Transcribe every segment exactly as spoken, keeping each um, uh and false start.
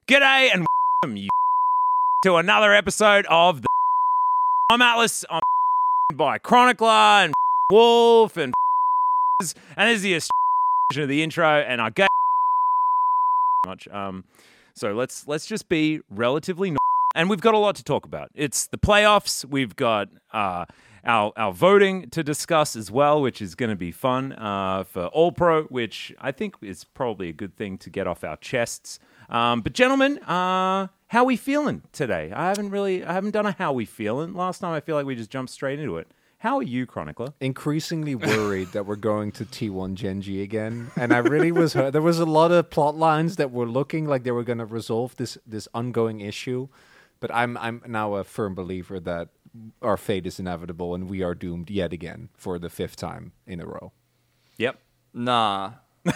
G'day and welcome you to another episode of the I'm Atlas. I'm by Chronicler and Wolf and and this is the version of the intro, and I gave much. Um, so let's let's just be relatively normal. And we've got a lot to talk about. It's the playoffs. We've got uh, our our voting to discuss as well, which is going to be fun uh, for All Pro, which I think is probably a good thing to get off our chests. Um, but gentlemen, uh, how we feeling today? I haven't really, I haven't done a how we feeling. Last time I feel like we just jumped straight into it. How are you, Chronicler? Increasingly worried that we're going to T one Genji again, and I really was hurt. There was a lot of plot lines that were looking like they were going to resolve this this ongoing issue, but I'm I'm now a firm believer that our fate is inevitable and we are doomed yet again for the fifth time in a row. Yep. Nah.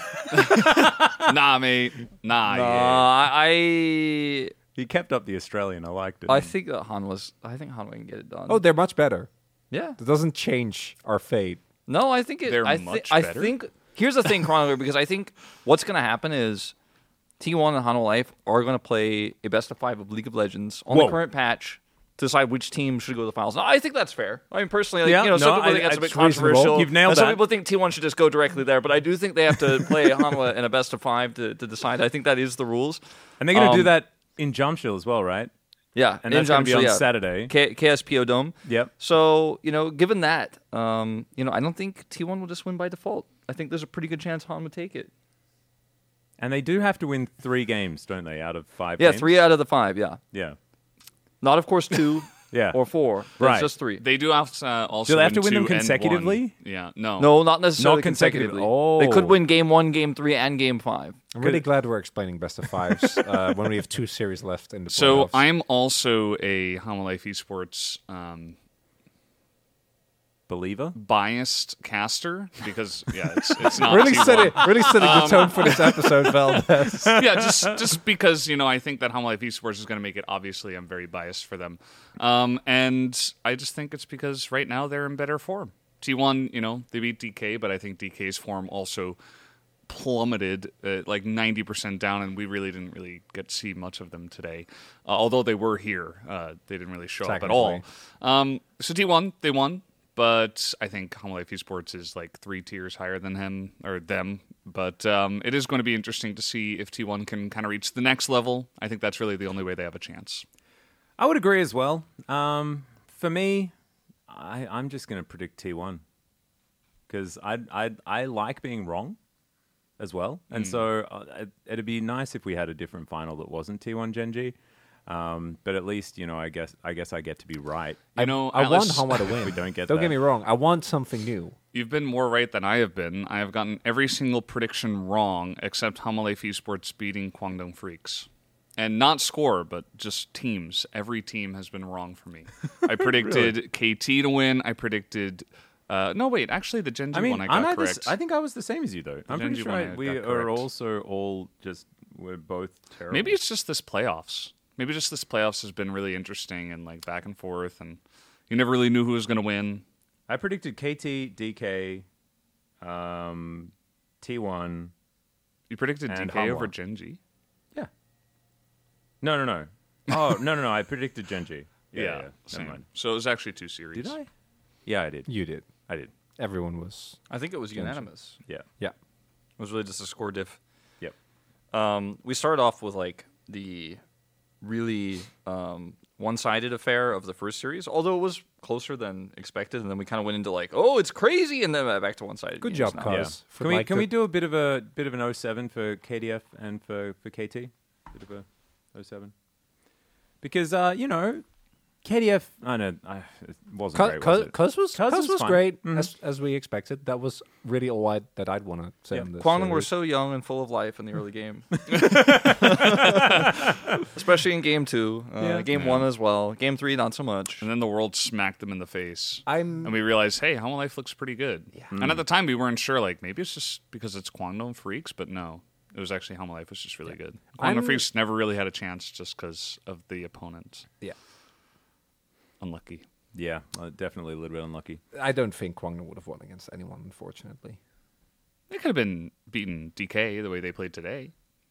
nah, mate. Nah, Nah, yeah. I You kept up the Australian. I liked it. I think that Han was. I think Han can get it done. Oh, they're much better. yeah. That doesn't change our fate. No, I think it. They're I, thi- much I better? think here's the thing, Chronicler, because I think what's going to happen is T one and Hanwha Life are going to play a best of five of League of Legends on Whoa. the current patch to decide which team should go to the finals. No, I think that's fair. I mean, personally, like, Yeah, you know, some no, people I- think that's a bit it's reasonable. controversial. You've nailed and some that. people think T one should just go directly there, but I do think they have to play Hanwha in a best of five to, to decide. I think that is the rules. and they're going to um, do that in Jamshid as well, right? Yeah, And in that's going to be on Jamshid, yeah. Saturday. K- KSPO Dome. Yep. So, you know, given that, um, you know, I don't think T one will just win by default. I think there's a pretty good chance Han would take it. And they do have to win three games, don't they, out of five Yeah, games? three out of the five, yeah. Yeah. Not, of course, two Yeah. or four. Right. It's just three. They do have to uh, also Do they have win to win them two and consecutively? one. Yeah, no. No, not necessarily Not consecutive- consecutively. oh. They could win game one, game three, and game five. I'm really glad we're explaining best of fives uh, when we have two series left in the So playoffs. I'm also a Hanwha Life Esports um, Believer? biased caster because, yeah, it's, it's not really T one. setting really setting the tone for this episode, Valdez. yeah, just just because, you know, I think that Hanwha Life Esports is going to make it. Obviously, I'm very biased for them. Um, and I just think it's because right now they're in better form. T one, you know, they beat D K, but I think D K's form also plummeted uh, like ninety percent down, and we really didn't really get to see much of them today. Uh, although they were here, uh, they didn't really show up at all. Technically. Um, so T one, they won. But I think Hanwha Life Esports is like three tiers higher than him or them. But um, it is going to be interesting to see if T one can kind of reach the next level. I think that's really the only way they have a chance. I would agree as well. Um, for me, I, I'm just going to predict T one because I I I like being wrong as well, and so uh, it, it'd be nice if we had a different final that wasn't T one Genji. Um, but at least, you know, I guess I guess I get to be right. You know, I want Atlas, Hanwha to win. We don't get Don't that. get me wrong. I want something new. you've been more right than I have been. I have gotten every single prediction wrong except Hanwha Life Esports beating Kwangdong Freaks. And not score, but just teams. Every team has been wrong for me. I predicted K T to win. I predicted... Uh, no, wait. Actually, the Genji I mean, one I I'm got at correct. this, I think I was the same as you, though. I'm pretty Genji sure one I, I we got are correct. also all just we're both terrible. Maybe it's just this playoffs. Maybe just this playoffs has been really interesting and like back and forth, and you never really knew who was going to win. I predicted K T, D K, um, T one. You predicted And D K over Hanwha. Genji. Yeah. No, no, no. Oh, no, no, no. I predicted Genji. Yeah, yeah. same. Never mind. So it was actually two series. Did I? Yeah, I did. You did. I did. Everyone was. I think it was unanimous. Yeah. Yeah. It was really just a score diff. Yep. Um, we started off with like the really um, one-sided affair of the first series, although it was closer than expected, and then we kind of went into like, oh, it's crazy, and then back to one-sided. Good games job, now. Yeah. Cuz. for Can we like can the- we do a bit of a bit of an oh seven for K D F and for for K T? Bit of a oh seven. Because uh, you know, K D F. I know I, it wasn't Cuz great. Was it? Cuz was, Cuz Cuz was was fine. great, Mhm. as, as we expected. That was really all I, that I'd want to say Yeah. on this. Kwangdong were series. so young and full of life in the early game, especially in game two, uh, Yeah. game Yeah. one as well. Game three, not so much. And then the world smacked them in the face. I'm And we realized, hey, Hanwha Life looks pretty good. And at the time, we weren't sure, like, maybe it's just because it's Kwangdong Freaks, but no. It was actually Hanwha Life was just really good. Kwangdong I'm- Freaks never really had a chance just because of the opponent. yeah. Unlucky. Yeah, uh, definitely a little bit unlucky. I don't think Kwangdong would have won against anyone, unfortunately. They could have been beaten D K the way they played today.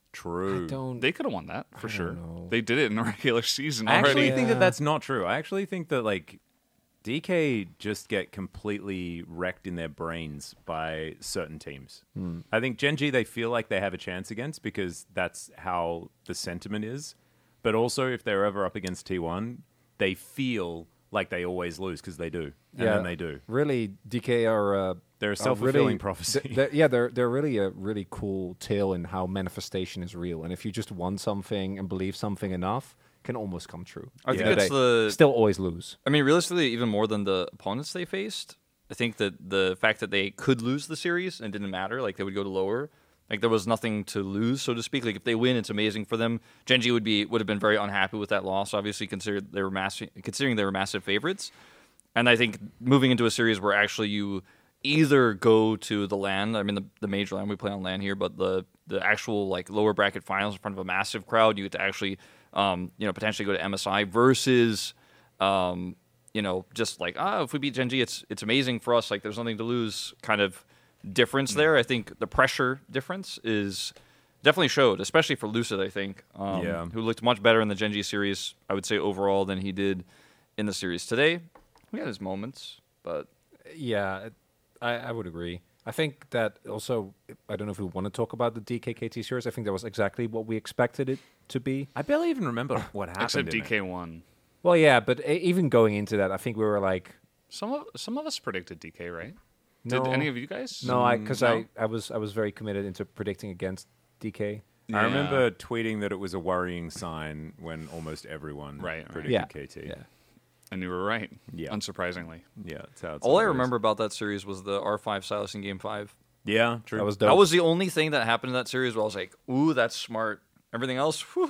True. I don't. They could have won that for I sure. don't know. They did it in the regular season I already. actually think that Yeah. that's not true. I actually think that like D K just get completely wrecked in their brains by certain teams. Hmm. I think Gen G they feel like they have a chance against because that's how the sentiment is. But also if they're ever up against T one, they feel like they always lose because they do. And Yeah. then they do. Really, D K are. Uh, They're a are self-fulfilling really- prophecy. th- they're- yeah, they're they're really a really cool tale in how manifestation is real, and if you just want something and believe something enough, it can almost come true. I think Yeah. it's They the still always lose. I mean, realistically, even more than the opponents they faced, I think that the fact that they could lose the series and it didn't matter, like they would go to lower, like there was nothing to lose, so to speak. Like if they win, it's amazing for them. Gen G would be would have been very unhappy with that loss, obviously, considered they were massive, considering they were massive favorites. And I think moving into a series where actually you either go to the LAN, I mean the, the major LAN, we play on LAN here, but the the actual like lower bracket finals in front of a massive crowd, you get to actually um, you know potentially go to M S I versus um, you know just like ah if we beat Gen G, it's it's amazing for us. Like there's nothing to lose. Kind of difference there. I think the pressure difference is definitely showed, especially for Lucid. I think um, Yeah. who looked much better in the Gen G series, I would say overall than he did in the series today. He had his moments, but Yeah, it- I, I would agree. I think that also, I don't know if we want to talk about the D K K T series. I think that was exactly what we expected it to be. I barely even remember what happened. Except in D it. K won. Well, yeah, but e- even going into that, I think we were like, Some of some of us predicted D K, right? no, Did any of you guys? no, I because No? I, I was I was very committed into predicting against D K. I Yeah. remember tweeting that it was a worrying sign when almost everyone Right, right. predicted Yeah, K T. yeah. And you were right. Yeah. Unsurprisingly. Yeah, that's how it's all I always. remember about that series was the R five Silas in Game Five. Yeah, true. That was dope. That was the only thing that happened in that series where I was like, "Ooh, that's smart." Everything else, whew.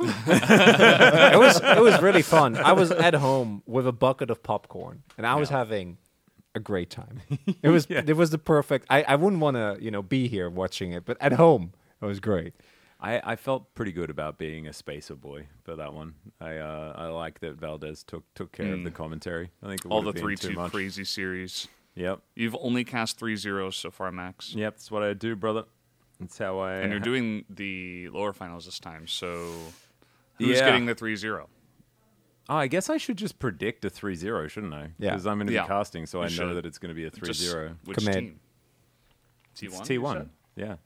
it was it was really fun. I was at home with a bucket of popcorn, and I was having a great time. It was Yeah. it was the perfect. I, I wouldn't want to you know be here watching it, but at home it was great. I, I felt pretty good about being a spacer boy for that one. I uh, I like that Valdez took took care of the commentary. I think it All would the have been three too two much. crazy series. Yep, You've only cast three zeros so far, Max. yep. That's what I do, brother. That's how I. And you're ha- doing the lower finals this time, so who's Yeah. getting the three zero? Oh, I guess I should just predict a three zero, shouldn't I? Yeah. Because I'm going to Yeah. be casting, so You I know should. that it's going to be a three Just zero. which Command. team? T one. It's T one. Yeah.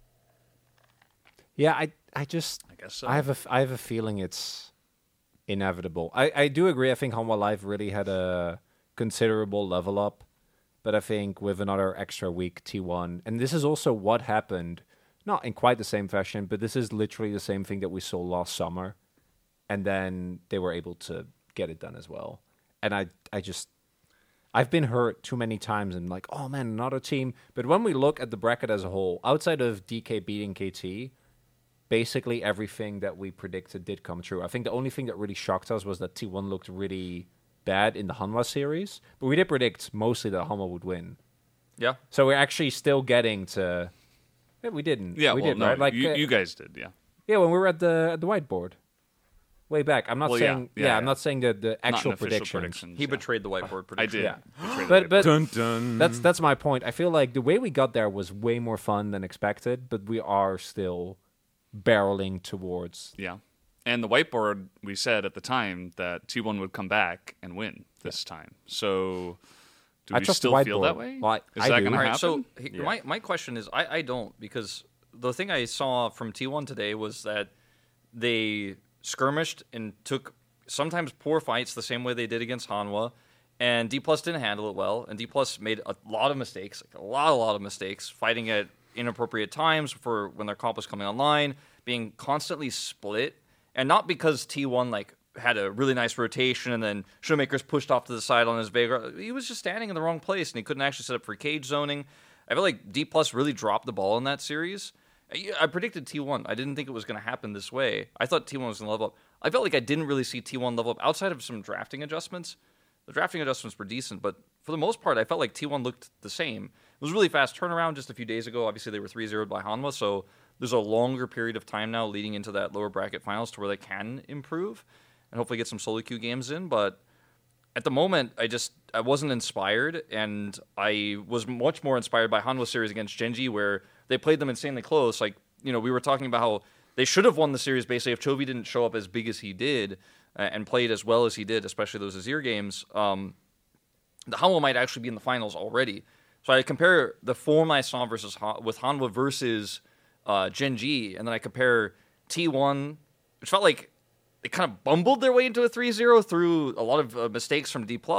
Yeah, I I just I guess so. I have a f- I have a feeling it's inevitable. I, I do agree. I think Hanwha Live really had a considerable level up, but I think with another extra week T one, and this is also what happened, not in quite the same fashion, but this is literally the same thing that we saw last summer, and then they were able to get it done as well. And I I just I've been hurt too many times and like, oh man, another team. But when we look at the bracket as a whole, outside of D K beating K T, basically everything that we predicted did come true. I think the only thing that really shocked us was that T one looked really bad in the Hanwha series, but we did predict mostly that Hanwha would win. yeah. So we're actually still getting to. Yeah, we didn't. yeah, we well, did, no, right? Like you, uh, you guys did, yeah. yeah, when we were at the at the whiteboard, way back. I'm not Well, yeah, saying. yeah, Yeah, yeah. I'm not saying that the Not actual an official predictions. predictions. He yeah. betrayed the whiteboard I prediction. did. Yeah. Betrayed But the but Dun dun. That's that's my point. I feel like the way we got there was way more fun than expected, but we are still barreling towards. Yeah. And the whiteboard, we said at the time that T one would come back and win this time. So do I we trust the still feel whiteboard. that way? Well, I- Is I that do. going to All right, happen? so he- Yeah. my my question is, I, I don't, because the thing I saw from T one today was that they skirmished and took sometimes poor fights the same way they did against Hanwha, and D Plus didn't handle it well, and D Plus made a lot of mistakes, like a lot, a lot of mistakes, fighting at inappropriate times for when their comp was coming online, being constantly split, and not because T one like had a really nice rotation and then Showmakers pushed off to the side on his Vega. He was just standing in the wrong place and he couldn't actually set up for cage zoning. I feel like D Plus really dropped the ball in that series. I I predicted T one. I didn't think it was going to happen this way. I thought T one was going to level up. I felt like I didn't really see T one level up outside of some drafting adjustments. The drafting adjustments were decent, but for the most part, I felt like T one looked the same. It was a really fast turnaround just a few days ago. Obviously, they were three zeroed by Hanwha, so there's a longer period of time now leading into that lower bracket finals to where they can improve and hopefully get some solo queue games in. But at the moment, I just I wasn't inspired, and I was much more inspired by Hanwha series against Gen G, where they played them insanely close. Like, you know, we were talking about how they should have won the series basically if Chovy didn't show up as big as he did uh, and played as well as he did, especially those Azir games. Um, the Hanwha might actually be in the finals already. So I compare the form I saw versus Han- with Hanwha versus uh, Gen G, and then I compare T one, which felt like they kind of bumbled their way into a three zero through a lot of uh, mistakes from D+.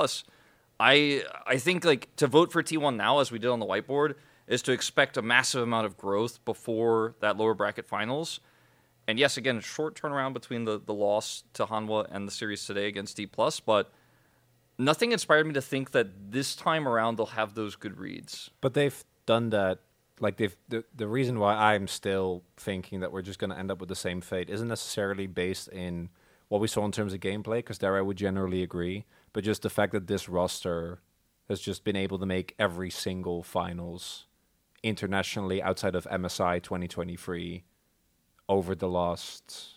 I I think like to vote for T one now, as we did on the whiteboard, is to expect a massive amount of growth before that lower bracket finals. And yes, again, a short turnaround between the, the loss to Hanwha and the series today against D+, but nothing inspired me to think that this time around they'll have those good reads. But they've done that. Like they've the, the reason why I'm still thinking that we're just going to end up with the same fate isn't necessarily based in what we saw in terms of gameplay, because there I would generally agree, but just the fact that this roster has just been able to make every single finals internationally outside of M S I twenty twenty-three over the last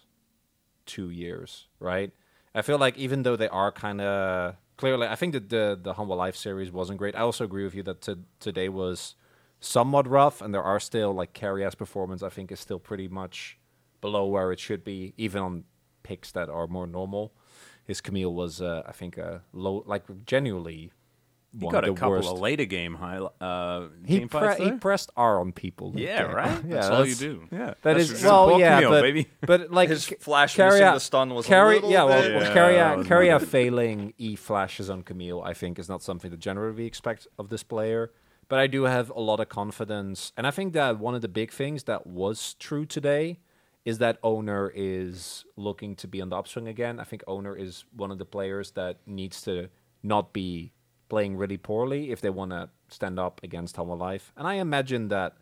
two years, right? I feel like even though they are kind of clearly, I think that the the Hanwha Life series wasn't great. I also agree with you that t- today was somewhat rough, and there are still like Carria's performance I think is still pretty much below where it should be, even on picks that are more normal. His Camille was, uh, I think, uh, low, like genuinely He one got of a the couple worst. of later game high uh, He, game pre- fights, he though. pressed R on people. Yeah, Okay. right? Yeah, That's all you do. Yeah, That That's is your well, support yeah, Camille, but baby. but like His Ca- flash Carria- missing the stun was a Carri- little yeah, well, bit- Yeah, Carria, that was a Carria little bit. failing E flashes on Camille, I think, is not something that generally we expect of this player. But I do have a lot of confidence, and I think that one of the big things that was true today is that Owner is looking to be on the upswing again. I think Owner is one of the players that needs to not be playing really poorly if they want to stand up against Hanwha Life. And I imagine that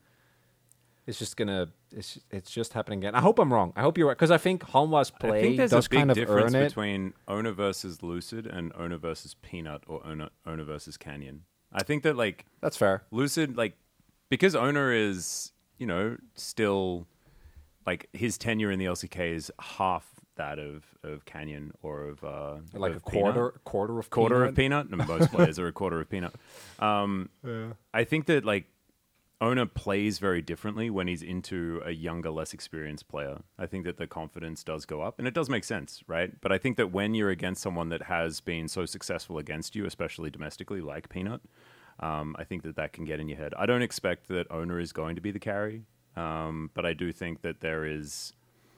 it's just gonna it's it's just happening again. I hope I'm wrong. I hope you're right, because I think Hanwha's I play think there's does a big kind of difference earn it. between Owner versus Lucid and Owner versus Peanut or Owner, Owner versus Canyon. I think that like That's fair. Lucid, like, because Owner is, you know, still, like, his tenure in the L C K is half that of, of Canyon or of, uh, Like of a quarter Peanut. quarter of quarter peanut. of Peanut. No, most players are a quarter of Peanut. Um, I think that, like, Owner plays very differently when he's into a younger, less experienced player. I think that the confidence does go up, and it does make sense, right? But I think that when you're against someone that has been so successful against you, especially domestically, like Peanut, um, I think that that can get in your head. I don't expect that Owner is going to be the carry, um, but I do think that there is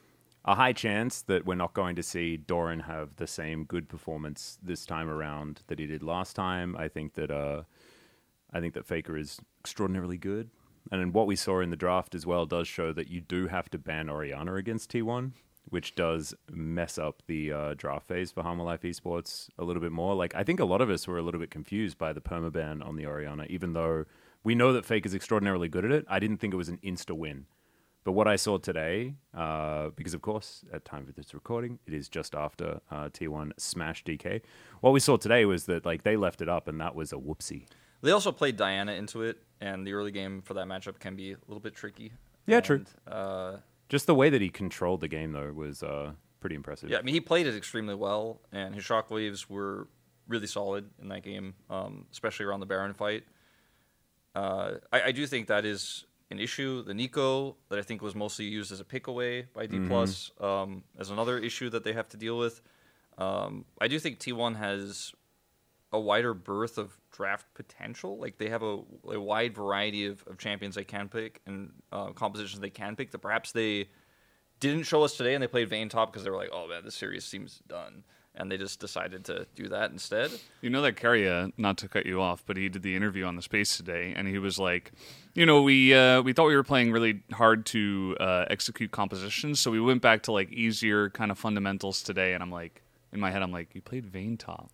a high chance that we're not going to see Doran have the same good performance this time around that he did last time. I think that uh, I think that Faker is extraordinarily good. And then what we saw in the draft as well does show that you do have to ban Orianna against T one, which does mess up the uh, draft phase for Hanwha Life Esports a little bit more. Like, I think a lot of us were a little bit confused by the permaban on the Orianna, even though we know that Faker is extraordinarily good at it. I didn't think it was an insta-win. But what I saw today, uh, because of course, at time for this recording, it is just after uh, T one smashed D K. What we saw today was that like they left it up, and that was a whoopsie. They also played Diana into it, and the early game for that matchup can be a little bit tricky. Yeah, and, true. Uh, Just the way that he controlled the game, though, was uh, pretty impressive. yeah, I mean, he played it extremely well, and his shockwaves were really solid in that game, um, especially around the Baron fight. Uh, I, I do think that is an issue. The Nico, that I think was mostly used as a pick away by D+, mm-hmm. um, as another issue that they have to deal with. Um, I do think T one has a wider berth of draft potential. Like, they have a, a wide variety of, of champions they can pick and uh, compositions they can pick that perhaps they didn't show us today, and they played Vayne top because they were like, oh man, this series seems done. And they just decided to do that instead. You know that Carria, not to cut you off, but he did the interview on the Space today, and he was like, you know, we uh, we thought we were playing really hard to uh, execute compositions, so we went back to like easier kind of fundamentals today, and I'm like, in my head, I'm like, you played Vayne top.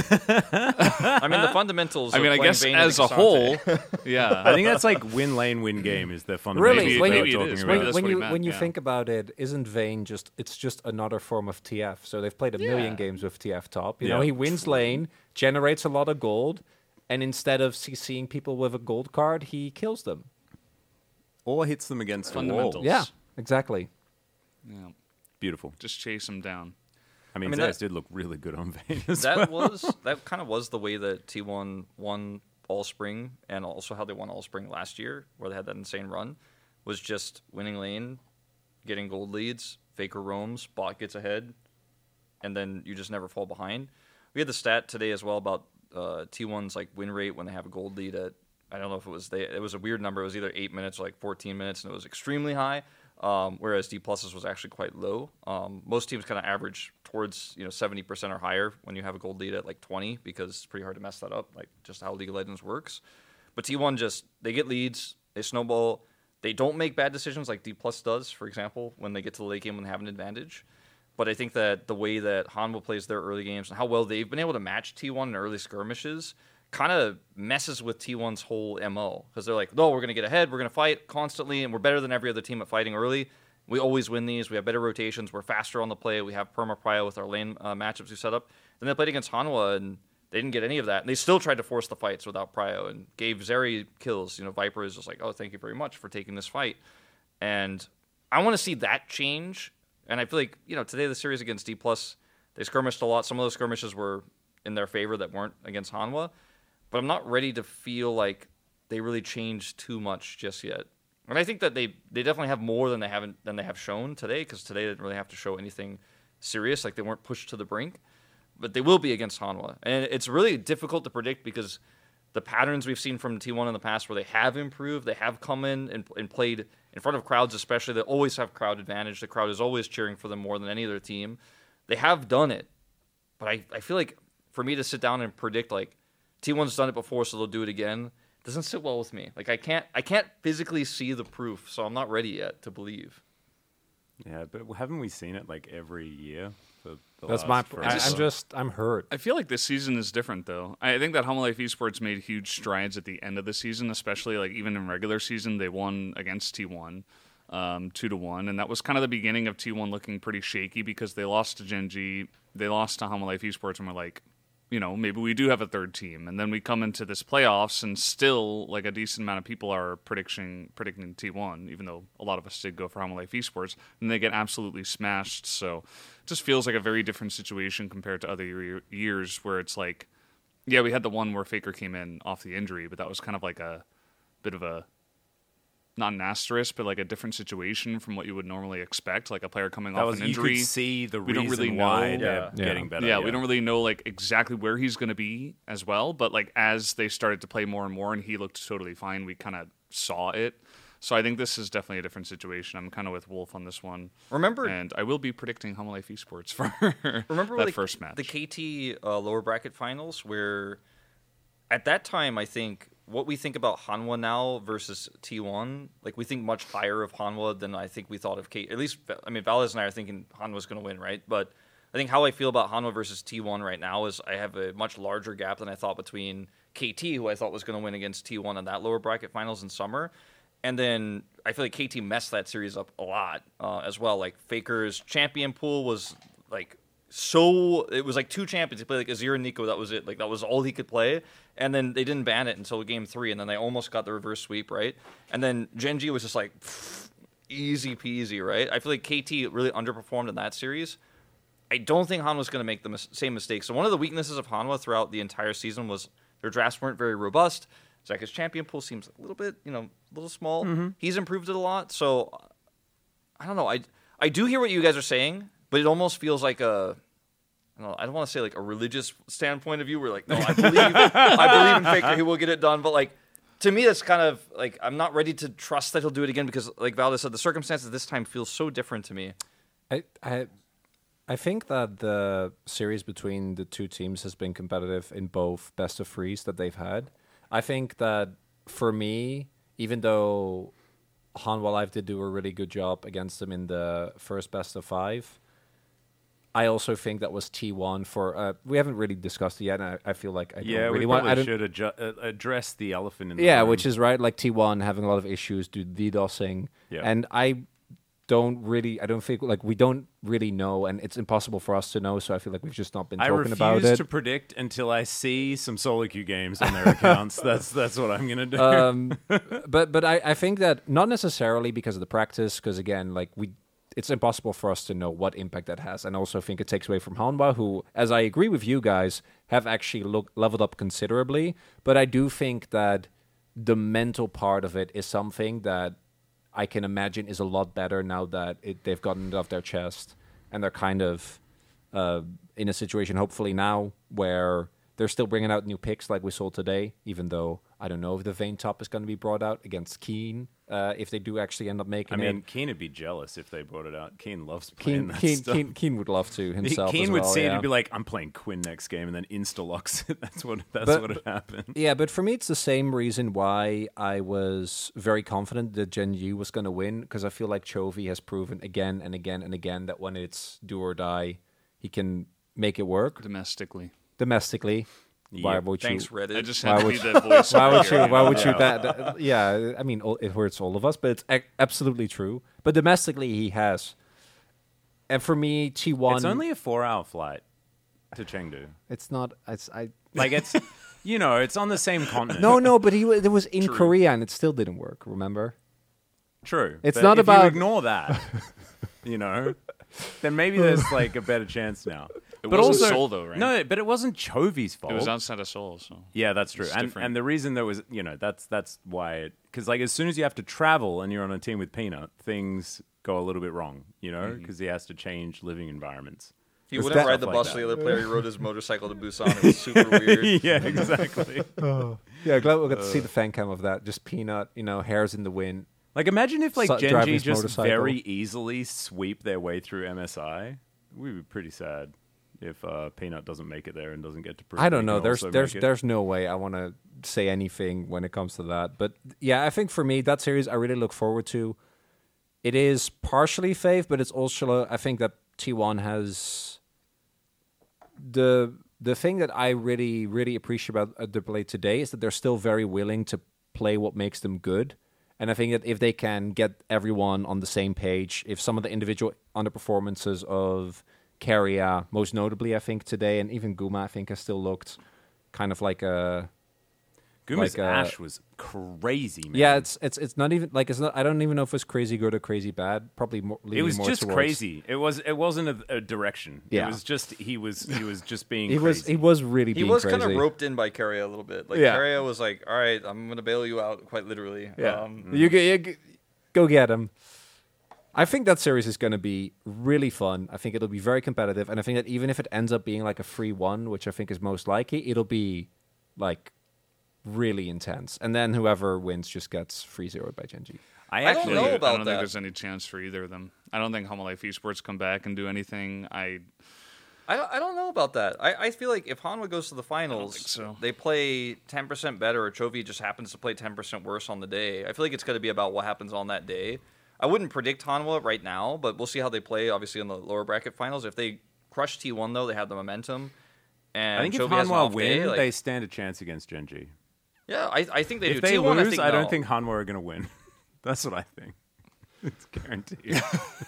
I mean, the fundamentals. I mean, of I playing guess Vayne as and a whole, Cassante. yeah. I think that's like win lane, win game is the fundamental. Really? thing When we're you- talking it is. about. Maybe When, that's when what he you meant, when you yeah. think about it, isn't Vayne just it's just another form of T F? So they've played a million Yeah. games with T F top. You Yeah. know, he wins lane, generates a lot of gold, and instead of CCing people with a gold card, he kills them. Or hits them against a wall. Fundamentals. Yeah, exactly. Yeah. Beautiful. Just chase him down. I mean, I mean, Zeus that- did look really good on Vayne as that well. was that kind of was the way that T one won All Spring, and also how they won All Spring last year, where they had that insane run, was just winning lane, getting gold leads, Faker roams, bot gets ahead, and then you just never fall behind. We had the stat today as well about uh, T one's like win rate when they have a gold lead at, I don't know if it was they it was a weird number. It was either eight minutes or like fourteen minutes, and it was extremely high. Um, whereas D Plus's was actually quite low. Um, most teams kind of average towards you know seventy percent or higher when you have a gold lead at like twenty, because it's pretty hard to mess that up, like just how League of Legends works. But T one just, they get leads, they snowball, they don't make bad decisions like D Plus does, for example, when they get to the late game when they have an advantage. But I think that the way that Hanwha plays their early games and how well they've been able to match T one in early skirmishes kind of messes with T one's whole M O. Because they're like, no, we're going to get ahead, we're going to fight constantly, and we're better than every other team at fighting early. We always win these. We have better rotations. We're faster on the play. We have perma prio with our lane uh, matchups we set up. Then they played against Hanwha, and they didn't get any of that. And they still tried to force the fights without prio and gave Zeri kills. You know, Viper is just like, oh, thank you very much for taking this fight. And I want to see that change. And I feel like, you know, today the series against D+, they skirmished a lot. Some of those skirmishes were in their favor that weren't against Hanwha. But I'm not ready to feel like they really changed too much just yet. And I think that they, they definitely have more than they haven't than they have shown today, because today they didn't really have to show anything serious. Like, they weren't pushed to the brink. But they will be against Hanwha. And it's really difficult to predict, because the patterns we've seen from T one in the past where they have improved, they have come in and, and played in front of crowds especially. They always have crowd advantage. The crowd is always cheering for them more than any other team. They have done it. But I, I feel like for me to sit down and predict, like, T one's done it before, so they'll do it again, doesn't sit well with me. Like, I can't I can't physically see the proof, so I'm not ready yet to believe. Yeah, but haven't we seen it like every year? For the That's last my. four I, I'm years? just. I'm hurt. I feel like this season is different, though. I think that Hanwha Life Esports made huge strides at the end of the season, especially like even in regular season. They won against T one, um, two to one, and that was kind of the beginning of T one looking pretty shaky, because they lost to Gen G, they lost to Hanwha Life Esports, and we're like, you know, maybe we do have a third team. And then we come into this playoffs, and still, like, a decent amount of people are predicting predicting T one, even though a lot of us did go for Hanwha Life Esports, and they get absolutely smashed. So it just feels like a very different situation compared to other year, years where it's like, yeah, we had the one where Faker came in off the injury, but that was kind of like a bit of a, not an asterisk, but like a different situation from what you would normally expect, like a player coming That off was, an injury. You could see the we reason don't really why know. they're Yeah. getting Yeah. better. Yeah, we don't really know like exactly where he's going to be as well, but like as they started to play more and more and he looked totally fine, we kind of saw it. So I think this is definitely a different situation. I'm kind of with Wolf on this one. Remember, And I will be predicting Hanwha Life Esports for remember that like, first match. the K T uh, lower bracket finals, where at that time I think what we think about Hanwha now versus T one, like we think much higher of Hanwha than I think we thought of K T. At least, I mean, Valdez and I are thinking Hanwha's going to win, right? But I think how I feel about Hanwha versus T one right now is I have a much larger gap than I thought between K T, who I thought was going to win against T one in that lower bracket finals in summer. And then I feel like K T messed that series up a lot uh, as well. Like Faker's champion pool was like so it was like two champions. He played like Azir and Nico. That was it. Like that was all he could play. And then they didn't ban it until game three. And then they almost got the reverse sweep, right? And then Gen G was just like pff, easy peasy, right? I feel like K T really underperformed in that series. I don't think Hanwha's going to make the mis- same mistakes. So one of the weaknesses of Hanwha throughout the entire season was their drafts weren't very robust. Zaka's champion pool seems a little bit, you know, a little small. Mm-hmm. He's improved it a lot. So I don't know. I I do hear what you guys are saying, but it almost feels like a, I don't know, I don't want to say like a religious standpoint of view. Where like, no, I believe, I believe in Faker. He will get it done. But like, to me, that's kind of like I'm not ready to trust that he'll do it again because, like Valdez said, the circumstances this time feel so different to me. I, I I think that the series between the two teams has been competitive in both best of threes that they've had. I think that for me, even though Hanwha Life did do a really good job against them in the first best of five, I also think that was T one for. Uh, we haven't really discussed it yet, and I, I feel like I Yeah, don't really we want. probably I don't, should adju- uh, address the elephant in the yeah, room. which is right, like T one having a lot of issues due to DDoSing, Yeah. and I don't really, I don't think like we don't really know, and it's impossible for us to know. So I feel like we've just not been I talking refuse about it. to predict until I see some solo queue games on their accounts. That's that's what I'm gonna do. um, but but I, I think that not necessarily because of the practice, because again, like we, it's impossible for us to know what impact that has, and also think it takes away from Hanwha, who, as I agree with you guys, have actually look, leveled up considerably. But I do think that the mental part of it is something that I can imagine is a lot better now that it, they've gotten it off their chest, and they're kind of uh, in a situation, hopefully now, where they're still bringing out new picks like we saw today, even though I don't know if the Vayne top is going to be brought out against Keen, uh, if they do actually end up I making mean, it. Keen would be jealous if they brought it out. Keen loves playing Keen, that Keen, stuff. Keen, Keen would love to himself Keen as would well, see it yeah. and be like, "I'm playing Quinn next game," and then insta-locks it. That's what that's But- what had happened. Yeah, but for me, it's the same reason why I was very confident that Gen G was going to win, because I feel like Chovy has proven again and again and again that when it's do or die, he can make it work domestically. domestically. Why Yep. would Thanks, you? Reddit. I just Why had to would be that voice. Why would here, you? Why would you? Yeah. That, that- yeah, I mean, all- it hurts all of us, but it's a- absolutely true. But domestically, he has. And for me, T one. It's only a four-hour flight to Chengdu. It's not. It's I. Like it's, you know, it's on the same continent. No, no, but he wa- it was in True. Korea and it still didn't work. Remember? True. It's But not if about- you ignore that, you know, then maybe there's like a better chance now. It but wasn't also, Seoul, though, right? No, but it wasn't Chovy's fault. It was outside of Seoul, so Yeah, that's true. It's And different. and the reason there was, you know, that's that's why it, because like as soon as you have to travel and you're on a team with Peanut, things go a little bit wrong, you know, Mm-hmm. because he has to change living environments. He Is wouldn't that- ride the Stuff bus. like The that. other player, he rode his motorcycle to Busan. It was super weird. yeah, exactly. Yeah, glad we got to see the fan cam of that. Just Peanut, you know, hairs in the wind. Like imagine if like Su- driving Genji his just motorcycle. very easily sweep their way through M S I. We'd be pretty sad if uh, Peanut doesn't make it there and doesn't get to prove I that don't he know. can There's also there's make it. there's no way I want to say anything when it comes to that. But yeah, I think for me that series I really look forward to. It is partially Faith, but it's also I think that T one has the the thing that I really really appreciate about uh, the play today is that they're still very willing to play what makes them good. And I think that if they can get everyone on the same page, if some of the individual underperformances of Keria, most notably, I think today, and even Guma, I think has still looked kind of like a Guma's like, uh, Ash was crazy, man. yeah. It's it's it's not even like it's not. I don't even know if it's crazy good or crazy bad. Probably more. It leaning was more just towards- crazy. It was. It wasn't a, a direction. Yeah. It was just he was. He was just being. He was crazy. he was really He being was crazy. kind of roped in by Carrier a little bit. Like Yeah. Carrier was like, "All right, I'm gonna bail you out," quite literally. Yeah, Um, you, g- you g- go get him. I think that series is going to be really fun. I think it'll be very competitive, and I think that even if it ends up being like a free one, which I think is most likely, it'll be like really intense. And then whoever wins just gets free zeroed by Genji. I I don't actually. know I about don't that. think there's any chance for either of them. I don't think Home Life Esports come back and do anything. I I don't, I don't know about that. I, I feel like if Hanwha goes to the finals, think so. they play ten percent better, or Chovy just happens to play ten percent worse on the day. I feel like it's going to be about what happens on that day. I wouldn't predict Hanwha right now, but we'll see how they play, obviously, in the lower bracket finals. If they crush T one, though, they have the momentum. And I think if Chovy has an Hanwha off win, day, like- they stand a chance against Genji. yeah, I, I think they If do. they T one, lose, I, think I, don't no. think Hanwha are going to win. That's what I think. It's guaranteed.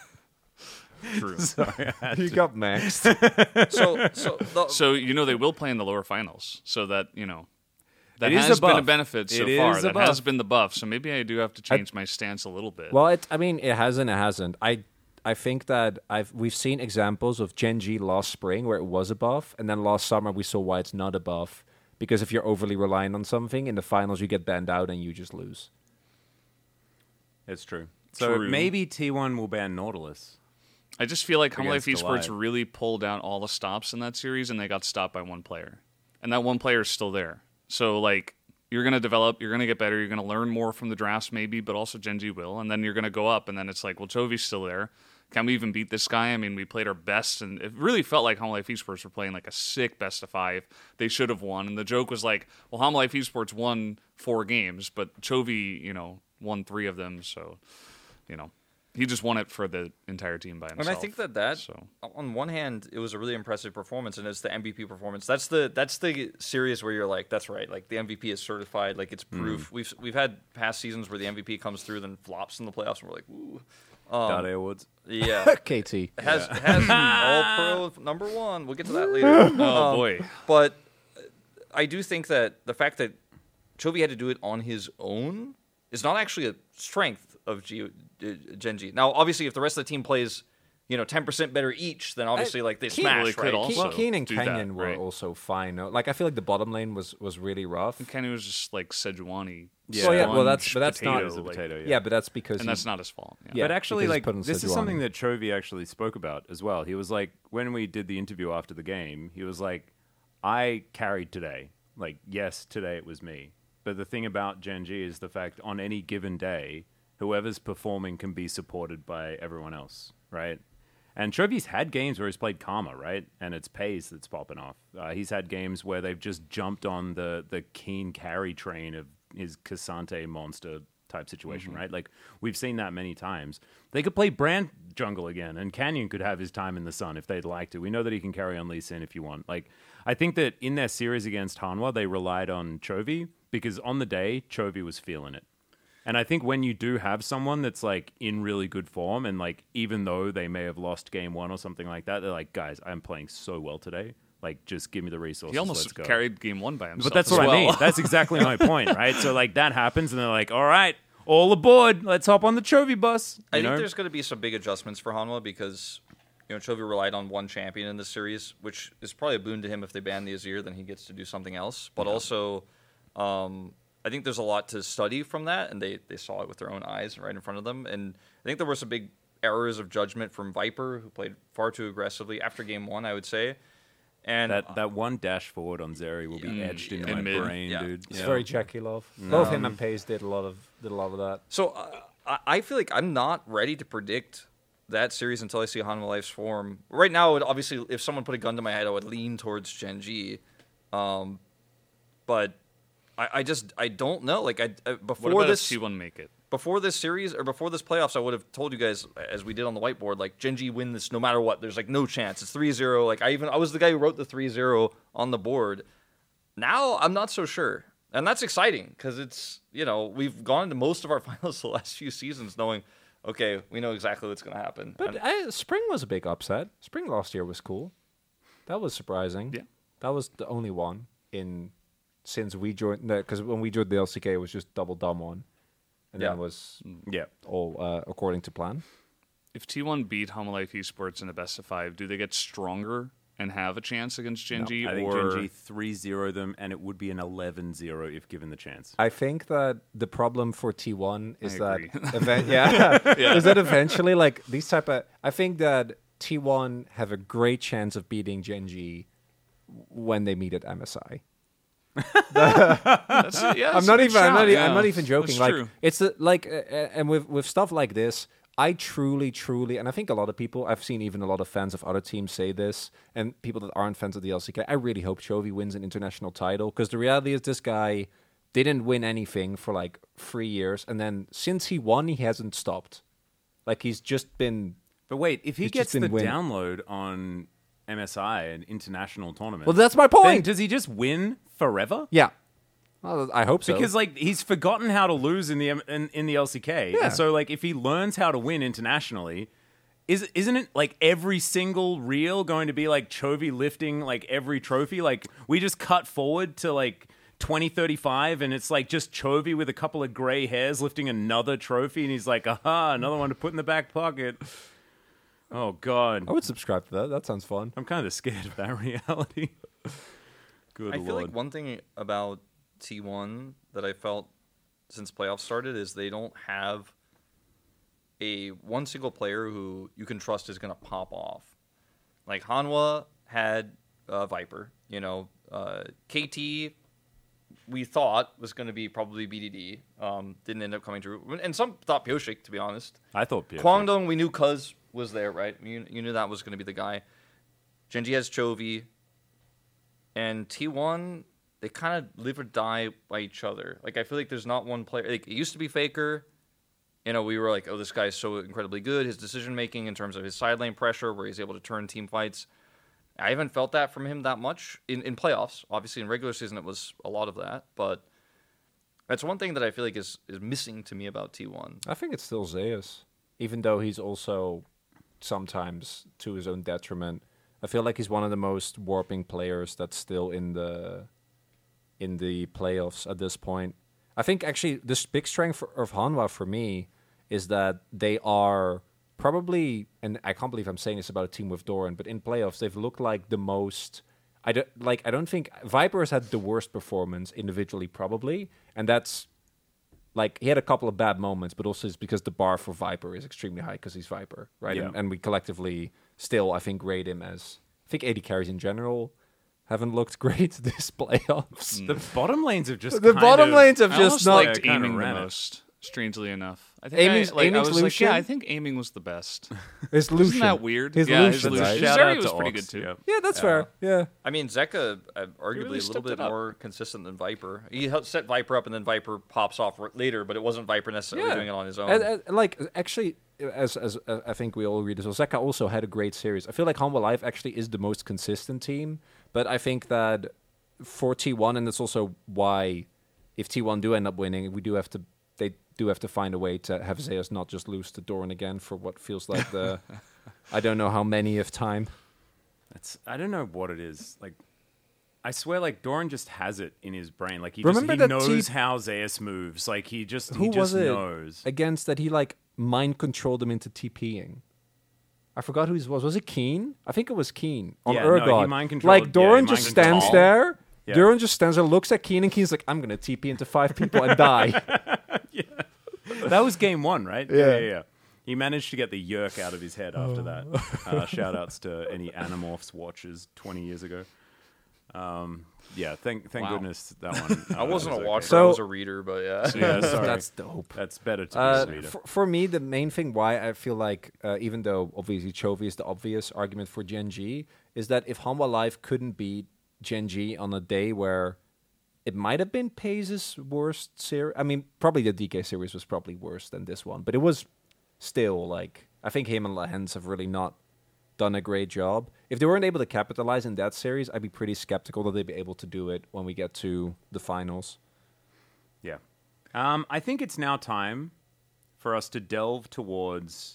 true. Sorry, I had You to. got maxed. So, so, the, So you know they will play in the lower finals. So that you know that It is has a been a buff. benefit so It far. is a That has buff. been the buff. So maybe I do have to change my stance a little bit. Well, it, I mean, it hasn't. It hasn't. I I think that I've we've seen examples of Genji last spring where it was a buff, and then last summer we saw why it's not a buff. Because if you're overly reliant on something in the finals, you get banned out and you just lose. It's true. So True. maybe T one will ban Nautilus. I just feel like Home Life Against Esports Delight. really pulled out all the stops in that series, and they got stopped by one player, and that one player is still there. So like you're gonna develop, you're gonna get better, you're gonna learn more from the drafts maybe, but also Genji will, and then you're gonna go up, and then it's like, well, Chovy's still there. Can we even beat this guy? I mean, we played our best, and it really felt like Home Life Esports were playing like a sick best of five. They should have won, and the joke was like, well, Home Life Esports won four games, but Chovy, you know, won three of them, so you know. He just won it for the entire team by himself. And I think that that, So. on one hand, it was a really impressive performance, and it's the M V P performance. That's the that's the series where you're like, that's right, like the M V P is certified, like it's proof. We've we've had past seasons where the M V P comes through, then flops in the playoffs, and we're like, ooh, um, Dade Awards. yeah. K T. It has it has all pro number one. We'll get to that later. Oh Um, boy. But I do think that the fact that Chovy had to do it on his own is not actually a strength of G- uh, Genji. Now, obviously, if the rest of the team plays, you know, ten percent better each, then obviously like they Keen- smash, Well, they right? could also Ke- Keen and do that, Kenyon were right? also fine. No? Like I feel like the bottom lane was was really rough. Kenny was just like Sejuani. Yeah. Well, yeah, well, that's- sponge but that's not- potato, As a like- potato, yeah. Yeah, but that's because and he- that's not his fault. Yeah. Yeah. But actually, because like put on this is Sejuani. something that Chovy actually spoke about as well. He was like, when we did the interview after the game, he was like, "I carried today. Like, yes, today it was me. But the thing about Gen G is the fact on any given day, whoever's performing can be supported by everyone else, right?" And Chovy's had games where he's played Karma, right? And it's Pace that's popping off. Uh, he's had games where they've just jumped on the the Keen carry train of his Cassante monster type situation, right? Like, we've seen that many times. They could play Brand jungle again, and Canyon could have his time in the sun if they'd like to. We know that he can carry on Lee Sin if you want. Like, I think that in their series against Hanwha, they relied on Chovy because on the day, Chovy was feeling it. And I think when you do have someone that's like in really good form, and like even though they may have lost game one or something like that, they're like, guys, I'm playing so well today. Like, just give me the resources. He almost let's go. carried game one by himself. But that's as what well. I mean. That's exactly my point, right? So like that happens, and they're like, all right, all aboard. Let's hop on the Chovy bus. You I know? think there's going to be some big adjustments for Hanwha because, you know, Chovy relied on one champion in this series, which is probably a boon to him. If they ban the Azir, then he gets to do something else. But also, um, I think there's a lot to study from that, and they, they saw it with their own eyes right in front of them. And I think there were some big errors of judgment from Viper, who played far too aggressively after game one, I would say. And that that one dash forward on Zeri will be Yeah. etched in In my mid. brain, Yeah. dude. It's Yeah. very Jackie Love. Both him and Pace did a lot of did a lot of that. So uh, I I feel like I'm not ready to predict that series until I see Hanwha Life's form. Right now, it would obviously, if someone put a gun to my head, I would lean towards Gen G. Um, but I, I just I don't know. Like I uh, What before about this if T one make it? before this series or before this playoffs, I would have told you guys, as we did on the whiteboard, like Gen G win this no matter what. There's like no chance. It's three zero. Like I even I was the guy who wrote the three zero on the board. Now I'm not so sure. And that's exciting because it's, you know, we've gone into most of our finals the last few seasons knowing, okay, we know exactly what's going to happen. But And- I, Spring was a big upset. Spring last year was cool. That was surprising. Yeah. That was the only one in since we joined. Because when we joined the L C K, it was just double dumb one, and Yeah. then it was Yeah. all uh, according to plan. If T one beat Hanwha Life Esports in a best of five, do they get stronger and have a chance against Gen G? I think or Gen G three zero them, and it would be an eleven zero if given the chance. I think that the problem for T one is I that agree. event, yeah, is that eventually like these type of. I think that T one have a great chance of beating Gen G when they meet at M S I. That's, yeah, I'm that's not a even. good I'm not. shout, e- yeah. I'm not even joking. That's Like true. it's a, like, uh, uh, and with with stuff like this, I truly, truly, and I think a lot of people, I've seen even a lot of fans of other teams say this, and people that aren't fans of the L C K. I really hope Chovy wins an international title because the reality is this guy didn't win anything for like three years, and then since he won, he hasn't stopped. Like he's just been. But wait, if he He's gets just the been win- download on M S I, an international tournament, Well, that's my then point. does he just win forever? Yeah, well, I hope so. Because like he's forgotten how to lose in the M- in, in the L C K, Yeah. and so like if he learns how to win internationally, is isn't it like every single reel going to be like Chovy lifting like every trophy? Like we just cut forward to like twenty thirty-five, and it's like just Chovy with a couple of gray hairs lifting another trophy, and he's like, aha, another one to put in the back pocket. Oh God, I would subscribe to that. That sounds fun. I'm kind of scared of that reality. Good I lord. feel like one thing about T one that I felt since playoffs started is they don't have a one single player who you can trust is going to pop off. Like Hanwha had uh, Viper, you know, uh, K T we thought was going to be probably B D D, um, didn't end up coming true, and some thought Pyoshik, to be honest. I thought P F C. Kwangdong, we knew Cuz was there, right? You, you knew that was going to be the guy. Gen G has Chovy. And T one, they kind of live or die by each other. Like, I feel like there's not one player. Like, it used to be Faker. You know, we were like, oh, this guy's so incredibly good. His decision-making in terms of his side lane pressure, where he's able to turn team fights. I haven't felt that from him that much in, in playoffs. Obviously, in regular season, it was a lot of that. But that's one thing that I feel like is, is missing to me about T one. I think it's still Zeus, even though he's also sometimes to his own detriment. I feel like he's one of the most warping players that's still in the in the playoffs at this point. I think actually this big strength for, of Hanwha for me is that they are probably, and I can't believe I'm saying this about a team with Doran, but in playoffs they've looked like the most. I don't like. I don't think Viper has had the worst performance individually, probably, and that's like he had a couple of bad moments, but also it's because the bar for Viper is extremely high because he's Viper, right? Yeah. And, and we collectively still, I think, rate him as. I think A D carries in general haven't looked great this playoffs. The bottom lanes have just The kind bottom of- lanes have I just almost not. liked kinda aiming the ran it. most. Strangely enough, I think Aiming's- I, like, I aiming's was like, yeah, Lucian? I think aiming was the best. His Lucian. Isn't that weird? His yeah, Lucian, his Lucian. right? His Shout Zarya out was to pretty Ox, good too. yeah. Yeah, that's fair. Yeah. I mean, Zeka uh, arguably really a little stepped bit it up. more consistent than Viper. He helped set Viper up, and then Viper pops off r- later, but it wasn't Viper necessarily Yeah. doing it on his own. And, and, like actually, as as uh, I think we all agree, as well, Zeka also had a great series. I feel like Humble Life actually is the most consistent team, but I think that for T one, and that's also why if T one do end up winning, we do have to they do have to find a way to have Zeus not just lose to Doran again for what feels like the I don't know how many of time. It's, I don't know what it is. Like, I swear, like Doran just has it in his brain. Like he Remember just he that knows T- how Zeus moves. Like he just Who he was just it knows. against that he like mind controlled him into TPing? I forgot who he was. Was it Keen? I think it was Keen on Yeah, no, he Urgot. mind controlled- like Doran yeah, he just mind stands controlled. there. Yeah. Doran just stands there, looks at Keen, and Keen's like, "I'm gonna T P into five people and die." That was game one, right? Yeah. yeah, yeah. He managed to get the yerk out of his head after that. Uh, shout outs to any Animorphs watchers twenty years ago. Um, yeah, thank thank Wow. goodness that one. I uh, wasn't was a okay. watcher; So- I was a reader. But yeah, Yeah, sorry. That's dope. That's better to be Uh, a reader. for, for me, the main thing why I feel like, uh, even though obviously Chovy is the obvious argument for Gen G, is that if Hanwha Life couldn't beat Gen G on a day where it might have been Paze's worst series. I mean, probably the D K series was probably worse than this one, but it was still like I think him and Lahens have really not done a great job. If they weren't able to capitalize in that series, I'd be pretty skeptical that they'd be able to do it when we get to the finals. Yeah. Um, I think it's now time for us to delve towards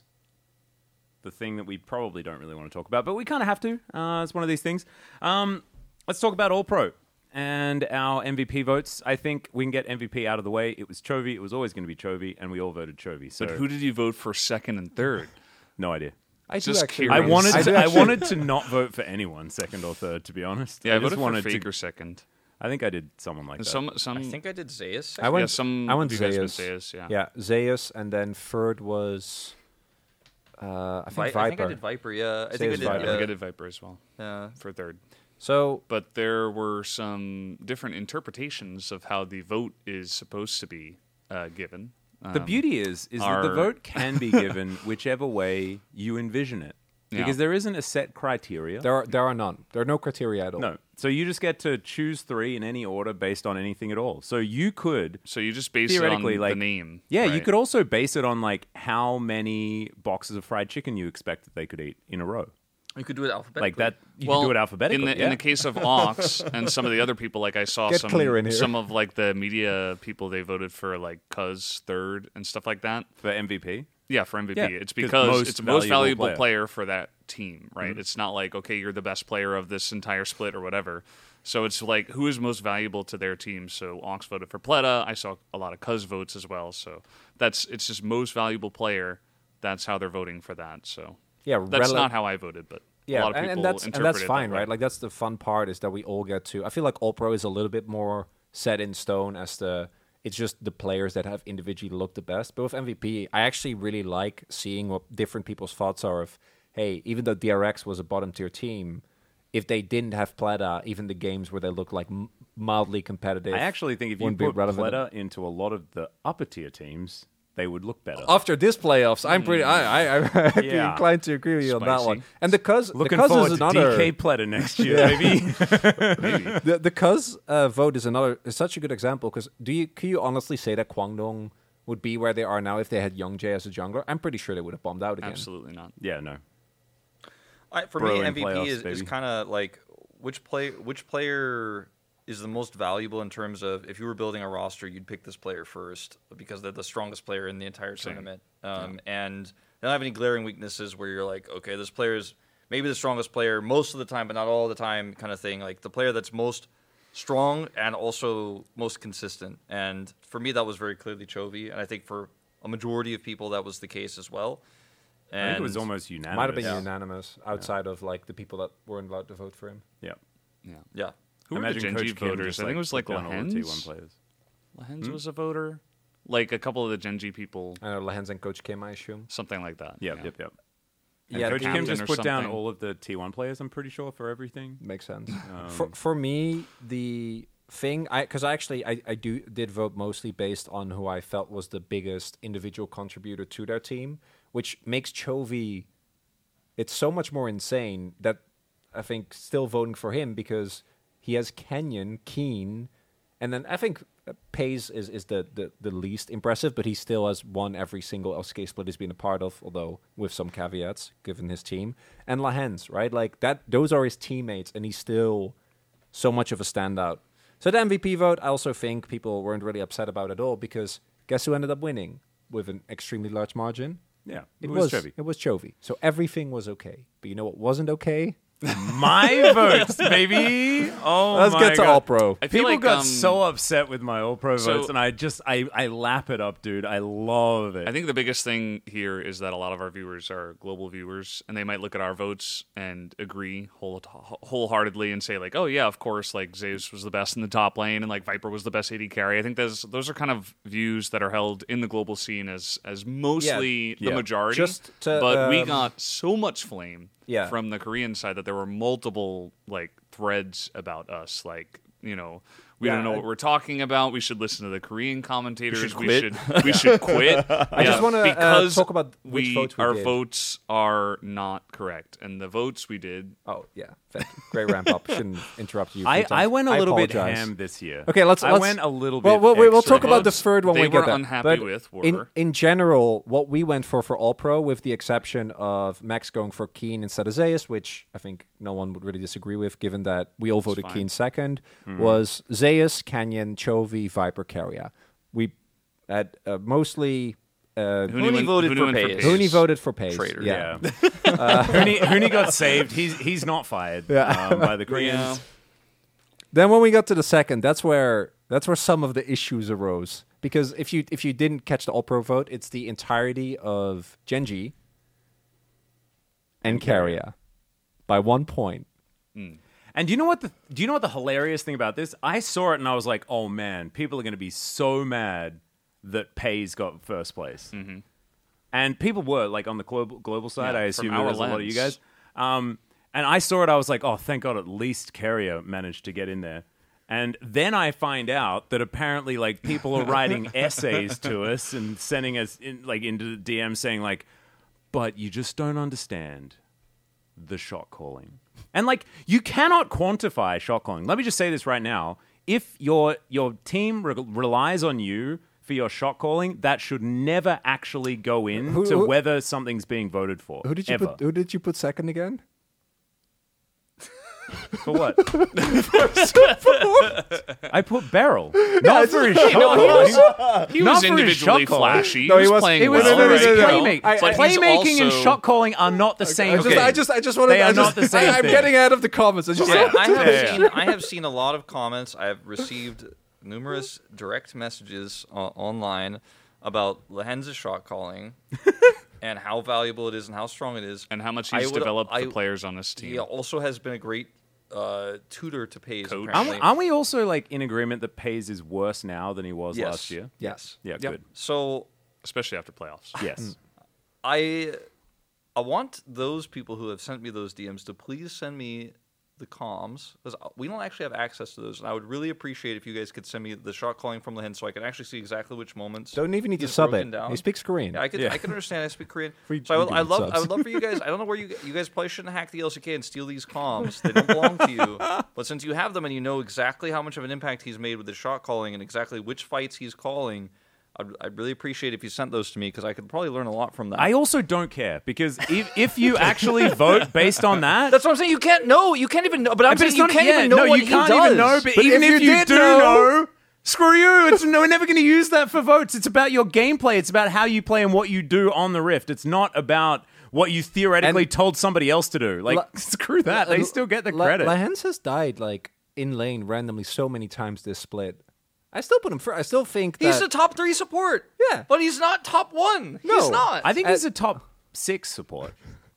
the thing that we probably don't really want to talk about, but we kind of have to. Uh, it's one of these things. Um, let's talk about All Pro and our M V P votes. I think we can get M V P out of the way. It was Chovy. It was always going to be Chovy, and we all voted Chovy. So But who did you vote for second and third? no idea. I Just actually. I curious. wanted I do to, I actually- wanted to not vote for anyone, second or third, to be honest. Yeah, I, I just voted wanted for to. Faker second. I think I did someone like that. Some some I think I did Zeus. I went. yeah, some I went of you guys went Zeus. Zeus, yeah. Yeah, Zeus, and then third was. Uh, I think Vi- Viper. I think I did Viper. Yeah, I think I Zeus did. Viper. I think I Uh, did Viper as well yeah. for third. So But there were some different interpretations of how the vote is supposed to be uh, given. The Um, beauty is is that the are- vote can be given whichever way you envision it, Yeah. because there isn't a set criteria. there are there are none. There are no criteria at all. No, so you just get to choose three in any order based on anything at all. So you could, So you just base it on theoretically, like the name. yeah, you right? could also base it on like how many boxes of fried chicken you expect that they could eat in a row, You could do it alphabetically. like that. You well, could do it alphabetically. In the, yeah. in the case of Ox and some of the other people, like I saw Get some clear in here. some of like the media people, they voted for like Cuz third and stuff like that. for M V P. Yeah, for M V P. Yeah, it's 'cause because most it's the most valuable valuable player. player. for that team, right? Mm-hmm. It's not like, okay, you're the best player of this entire split or whatever. So it's like, who is most valuable to their team? So Ox voted for Pleta. I saw a lot of Cuz votes as well. So that's it's just most valuable player. That's how they're voting for that. So Yeah, that's rele- not how I voted, but Yeah, a lot of and, people and that's and interpret that's it fine, that way. right? Like that's the fun part is that we all get to. I feel like All Pro is a little bit more set in stone as the. It's just the players that have individually looked the best. But with M V P, I actually really like seeing what different people's thoughts are of. Hey, even though D R X was a bottom tier team, if they didn't have Plata, even the games where they look like m- mildly competitive, I actually think if you wouldn't be put relevant. Pleta into a lot of the upper tier teams, they would look better. After this playoffs, I'm pretty. I, I I'd be Yeah. inclined to agree with you on that Spicy. one. And the cuz, the Looking cuz forward is to another. D K Pleta next year, maybe. The the Cuz uh, vote is another is such a good example because do you can you honestly say that Kwangdong would be where they are now if they had Young Jay as a jungler? I'm pretty sure they would have bombed out again. Absolutely not. yeah, no. I, for Bro me, in M V P playoffs, is, is baby. kind of like which play which player is the most valuable in terms of if you were building a roster, you'd pick this player first because they're the strongest player in the entire Same. tournament, um, and they don't have any glaring weaknesses where you're like, okay, this player is maybe the strongest player most of the time, but not all the time, kind of thing. Like the player that's most strong and also most consistent. And for me, that was very clearly Chovy, and I think for a majority of people, that was the case as well. And I think it was almost unanimous. Might have been Yeah. unanimous outside of like the people that weren't allowed to vote for him. Yeah. Yeah. yeah. Who Imagine were the Coach Genji Kim voters? just, I think it was like put down all the T one Lahens. players. Lahens was a voter. Like a couple of the Genji people, I know Lahens and Coach Kim, I assume. something like that. Yep, yeah. yep, yep. And Yeah, Coach the- Kim just Captain or put down something. all of the T one players, I'm pretty sure, for everything. Makes sense. Um, for for me, the thing I because I actually I, I do did vote mostly based on who I felt was the biggest individual contributor to their team, which makes Chovy it's so much more insane that I think still voting for him because he has Kenyon, Keen, and then I think uh, Pays is, is the, the, the least impressive, but he still has won every single L C K split he's been a part of, although with some caveats given his team. And Lahens, right? Like that those are his teammates and he's still so much of a standout. So the M V P vote, I also think people weren't really upset about at all because guess who ended up winning with an extremely large margin? yeah, It, it was, was Chevy. it was Chovy. So everything was okay. But you know what wasn't okay? My votes, baby. Oh, Let's my get to God. All Pro. I feel People like, got um, so upset with my All Pro so- votes, and I just I, I lap it up, dude. I love it. I think the biggest thing here is that a lot of our viewers are global viewers, and they might look at our votes and agree whole, wholeheartedly and say, like, oh, yeah, of course, like, Zeus was the best in the top lane, and, like, Viper was the best A D carry. I think those those are kind of views that are held in the global scene as, as mostly the Yeah. majority. Just to, but we um, got so much flame Yeah. from the Korean side that there were multiple, like, threads about us, like, you know, we Yeah, don't know I- what we're talking about. We should listen to the Korean commentators. should We quit. should we should quit. I just wanna, uh, because talk about which we votes we our did. votes are not correct, and the votes we did. Oh, yeah. Thank you. Great ramp up. Shouldn't interrupt you. three I, times. I went a little bit apologize. ham this year. Okay, let's. I let's went a little well, bit. Well, we- we'll extra talk about the votes third when they we get were there. unhappy But with in were- in general, what we went for for All Pro, with the exception of Max going for Keen instead of Zeus, which I think no one would really disagree with, given that we all voted fine. Keen second, was Zeus, Canyon, Chovy, Viper, Carrier. We had uh, mostly. Uh, Hooney Hooney went- voted Hooney for went for Pays. Pays. Hooney voted for Pace. Traitor. Yeah. Yeah. Hooney, Hooney got saved. He's he's not fired Yeah. um, by the Koreans. Yeah. Then when we got to the second, that's where that's where some of the issues arose. Because if you if you didn't catch the All Pro vote, it's the entirety of Genji and Carrier by one point. And do you know what the do you know what the hilarious thing about this? I saw it and I was like, oh man, people are going to be so mad that Pays got first place. Mm-hmm. And people were like on the global global side. Yeah, I from assume our there was a lot of you lens. guys. Um, and I saw it. I was like, oh, thank God, at least Carrier managed to get in there. And then I find out that apparently, like, people are writing essays to us and sending us in, like into the D M saying like, but you just don't understand the shot calling. And like, you cannot quantify shot calling. Let me just say this right now. If your your team re- relies on you for your shot calling, that should never actually go in Who- to who- whether something's being voted for. Who did you ever. put who did you put second again? For what? I put Beryl. Not for his shot calling. He Not was for his individually shot calling. flashy. No, he he was was- playing It was, well. no, no, it was no, no, no. playmaking. I- But he's Playmaking and also- shot calling are not the same I just, thing. I just, I just want to. They I are just, not the same I, I'm thing. getting out of the comments. I just, Yeah, I have Yeah. seen I have seen a lot of comments. I have received numerous direct messages uh, online about Lahens' shot calling and how valuable it is and how strong it is. and how much I he's would- developed I- the players on this team. He also has been a great uh, tutor to Pays. Coach. Aren't Apparently. we, aren't we also like in agreement that Pays is worse now than he was Yes. last year? yes. Yeah, Yep. good. So Especially after playoffs. Yes. I I want those people who have sent me those D Ms to please send me the comms, because we don't actually have access to those, and I would really appreciate if you guys could send me the shot calling from Lahens so I can actually see exactly which moments. Don't even need to he's sub broken it. down. He speaks Korean. Yeah, I could Yeah. I can understand. I speak Korean. Free- so I, would- free I love I subs. would love for you guys. I don't know where you you guys probably shouldn't hack the L C K and steal these comms. They don't belong to you. But since you have them and you know exactly how much of an impact he's made with the shot calling and exactly which fights he's calling, I'd, I'd really appreciate if you sent those to me because I could probably learn a lot from that. I also don't care because if, if you actually vote based on that, That's what I'm saying. You can't know. You can't even know. But I'm but saying it's you not- can't yeah, even know no, what you he can't does. even know. But, But even if if, you you, did do know- know, screw you. It's no, we're never going to use that for votes. It's about your gameplay. It's about how you play and what you do on the Rift. It's not about what you theoretically And- told somebody else to do. Like, La- screw that. They still get the La- credit. Lahens has died like in lane randomly so many times this split. I still put him first. I still think that He's a top three support. Yeah. But he's not top one. No. He's not. I think he's a top six support.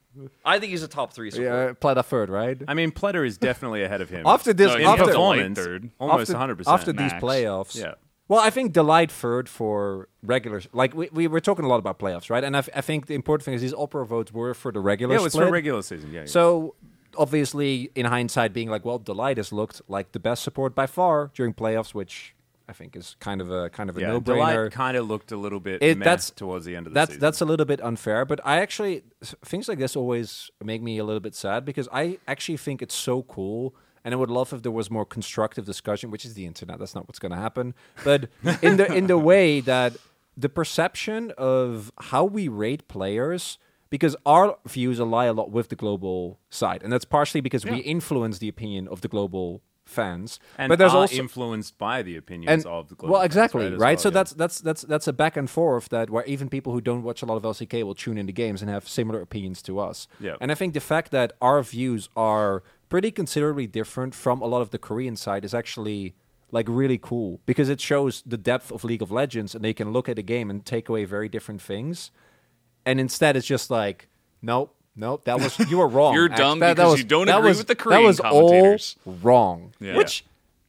I think he's a top three support. Yeah, Plata third, right? I mean, Pletter is definitely ahead of him. After this, No, in he's after, got the light performance, third. almost after, one hundred percent. after these Max. playoffs. Yeah. Well, I think Delight third for regular. Like we, we were talking a lot about playoffs, right? And I, f- I think the important thing is these All-Pro votes were for the regular Yeah, it was split. for regular season. Yeah. yeah. So obviously, in hindsight, being like, well, Delight has looked like the best support by far during playoffs, which I think is kind of a kind of a yeah, no-brainer. Delight kind of looked a little bit It- meh that's- towards the end of the That's season. that's a little bit unfair, but I actually s- things like this always make me a little bit sad because I actually think it's so cool, and I would love if there was more constructive discussion, which is the internet. That's not what's going to happen, but in the in the way that the perception of how we rate players, because our views ally a lot with the global side, and that's partially because we influence the opinion of the global fans, and but there's are also influenced by the opinions and of the global well, fans, exactly, right? as right. well, So yeah. that's that's that's that's a back and forth that where even people who don't watch a lot of L C K will tune into games and have similar opinions to us. Yeah. And I think the fact that our views are pretty considerably different from a lot of the Korean side is actually like really cool because it shows the depth of League of Legends, and they can look at a game and take away very different things. And instead, it's just like, nope. Nope, that was you were wrong. You're Act- dumb that, that because was- you don't that agree was- with the That Korean was commentators. all wrong. Yeah. Which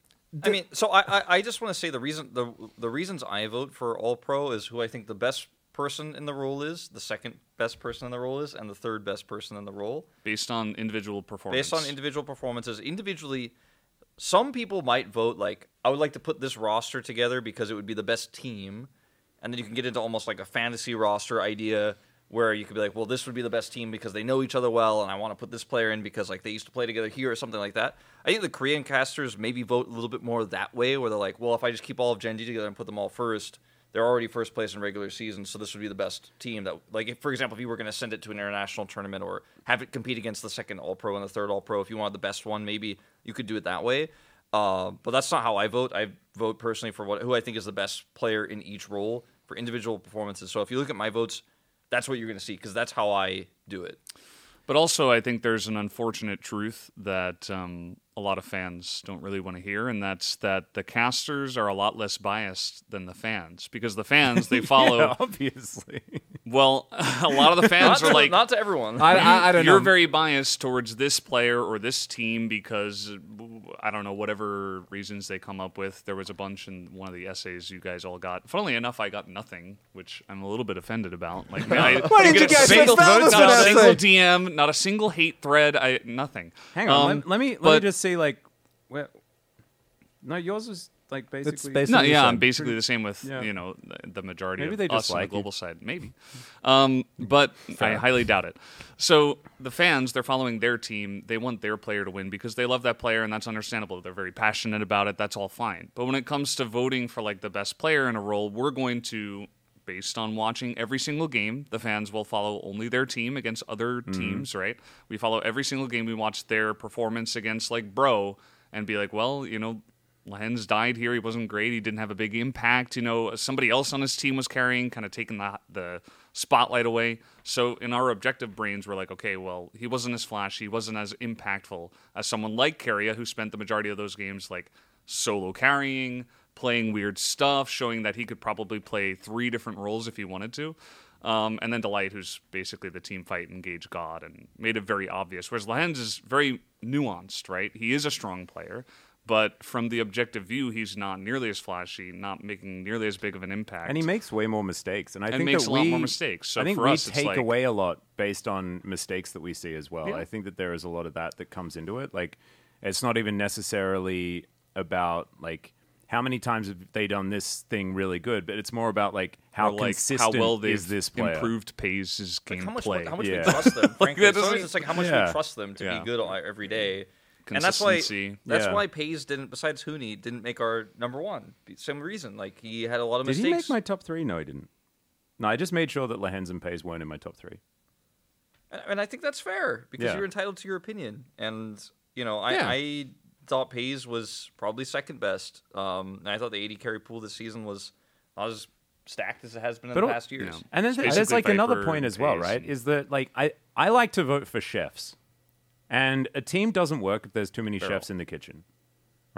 I mean, so I, I, I just want to say the reason the the reasons I vote for All Pro is who I think the best person in the role is, the second best person in the role is, and the third best person in the role. Based on individual performance. Based on individual performances. Individually, some people might vote like, I would like to put this roster together because it would be the best team. And then you can get into almost like a fantasy roster idea where you could be like, well, this would be the best team because they know each other well, and I want to put this player in because like they used to play together here or something like that. I think the Korean casters maybe vote a little bit more that way, where they're like, well, if I just keep all of Gen G together and put them all first, they're already first place in regular season, so this would be the best team. That, like, if, for example, if you were going to send it to an international tournament or have it compete against the second All-Pro and the third All-Pro, if you wanted the best one, maybe you could do it that way. Uh, but that's not how I vote. I vote personally for what who I think is the best player in each role for individual performances. So if you look at my votes, that's what you're going to see because that's how I do it. But also, I think there's an unfortunate truth that um, a lot of fans don't really want to hear, and that's that the casters are a lot less biased than the fans because the fans they follow. Yeah, obviously. Well, a lot of the fans Not are to, like, not to everyone. I, I, I don't you're know. very biased towards this player or this team because I don't know whatever reasons they come up with. There was a bunch in one of the essays you guys all got. Funnily enough, I got nothing, which I'm a little bit offended about. Like, man, I Why didn't get you a guys single spell this not one a essay? single D M, not a single hate thread. I nothing. Hang on, Um, let, let me let but- me just see like where. No, yours is like basically. basically- No, the yeah, same. I'm basically the same with Yeah. you know the, the majority Maybe of they just us on the like you. global side. Maybe, um, but I highly doubt it. So the fans, they're following their team. They want their player to win because they love that player, and that's understandable. They're very passionate about it. That's all fine. But when it comes to voting for like the best player in a role, we're going to. Based on watching every single game, the fans will follow only their team against other teams, right? We follow every single game. We watch their performance against, like, Bro, and be like, well, you know, Lens died here. He wasn't great. He didn't have a big impact. You know, somebody else on his team was carrying, kind of taking the, the spotlight away. So in our objective brains, we're like, okay, well, he wasn't as flashy. He wasn't as impactful as someone like Keria, who spent the majority of those games, like, solo carrying, playing weird stuff, showing that he could probably play three different roles if he wanted to. Um, and then Delight, who's basically the team fight, engage God, and made it very obvious. Whereas Lehens is very nuanced, right? He is a strong player, but from the objective view, he's not nearly as flashy, not making nearly as big of an impact. And he makes way more mistakes, and I And think makes that a lot we, more mistakes. So I think for we us, it's take like- away a lot based on mistakes that we see as well. Yeah. I think that there is a lot of that that comes into it. Like, it's not even necessarily about like how many times have they done this thing really good, but it's more about like how Or, like, consistent how well they've is this player. improved Pays' Like, how much, gameplay. how much Yeah. we trust them, frankly. that Sometimes doesn't- it's like how much Yeah. we trust them to Yeah. be good all- every day. And that's why Consistency. that's Yeah. why Pays didn't, besides Hooney, didn't make our number one. Same reason. Like, he had a lot of Did mistakes. he make my top three? No, he didn't. No, I just made sure that Lehens and Pays weren't in my top three. And, and I think that's fair because Yeah. you're entitled to your opinion. And you know, I, Yeah. I thought Pays was probably second best. Um, and I thought the eighty carry pool this season was not as stacked as it has been in But the al- past years. Yeah. And then It's there's basically like another Viper point and as well, Pays right? and- Is that like I, I like to vote for chefs, and a team doesn't work if there's too many Barrel. chefs in the kitchen, right?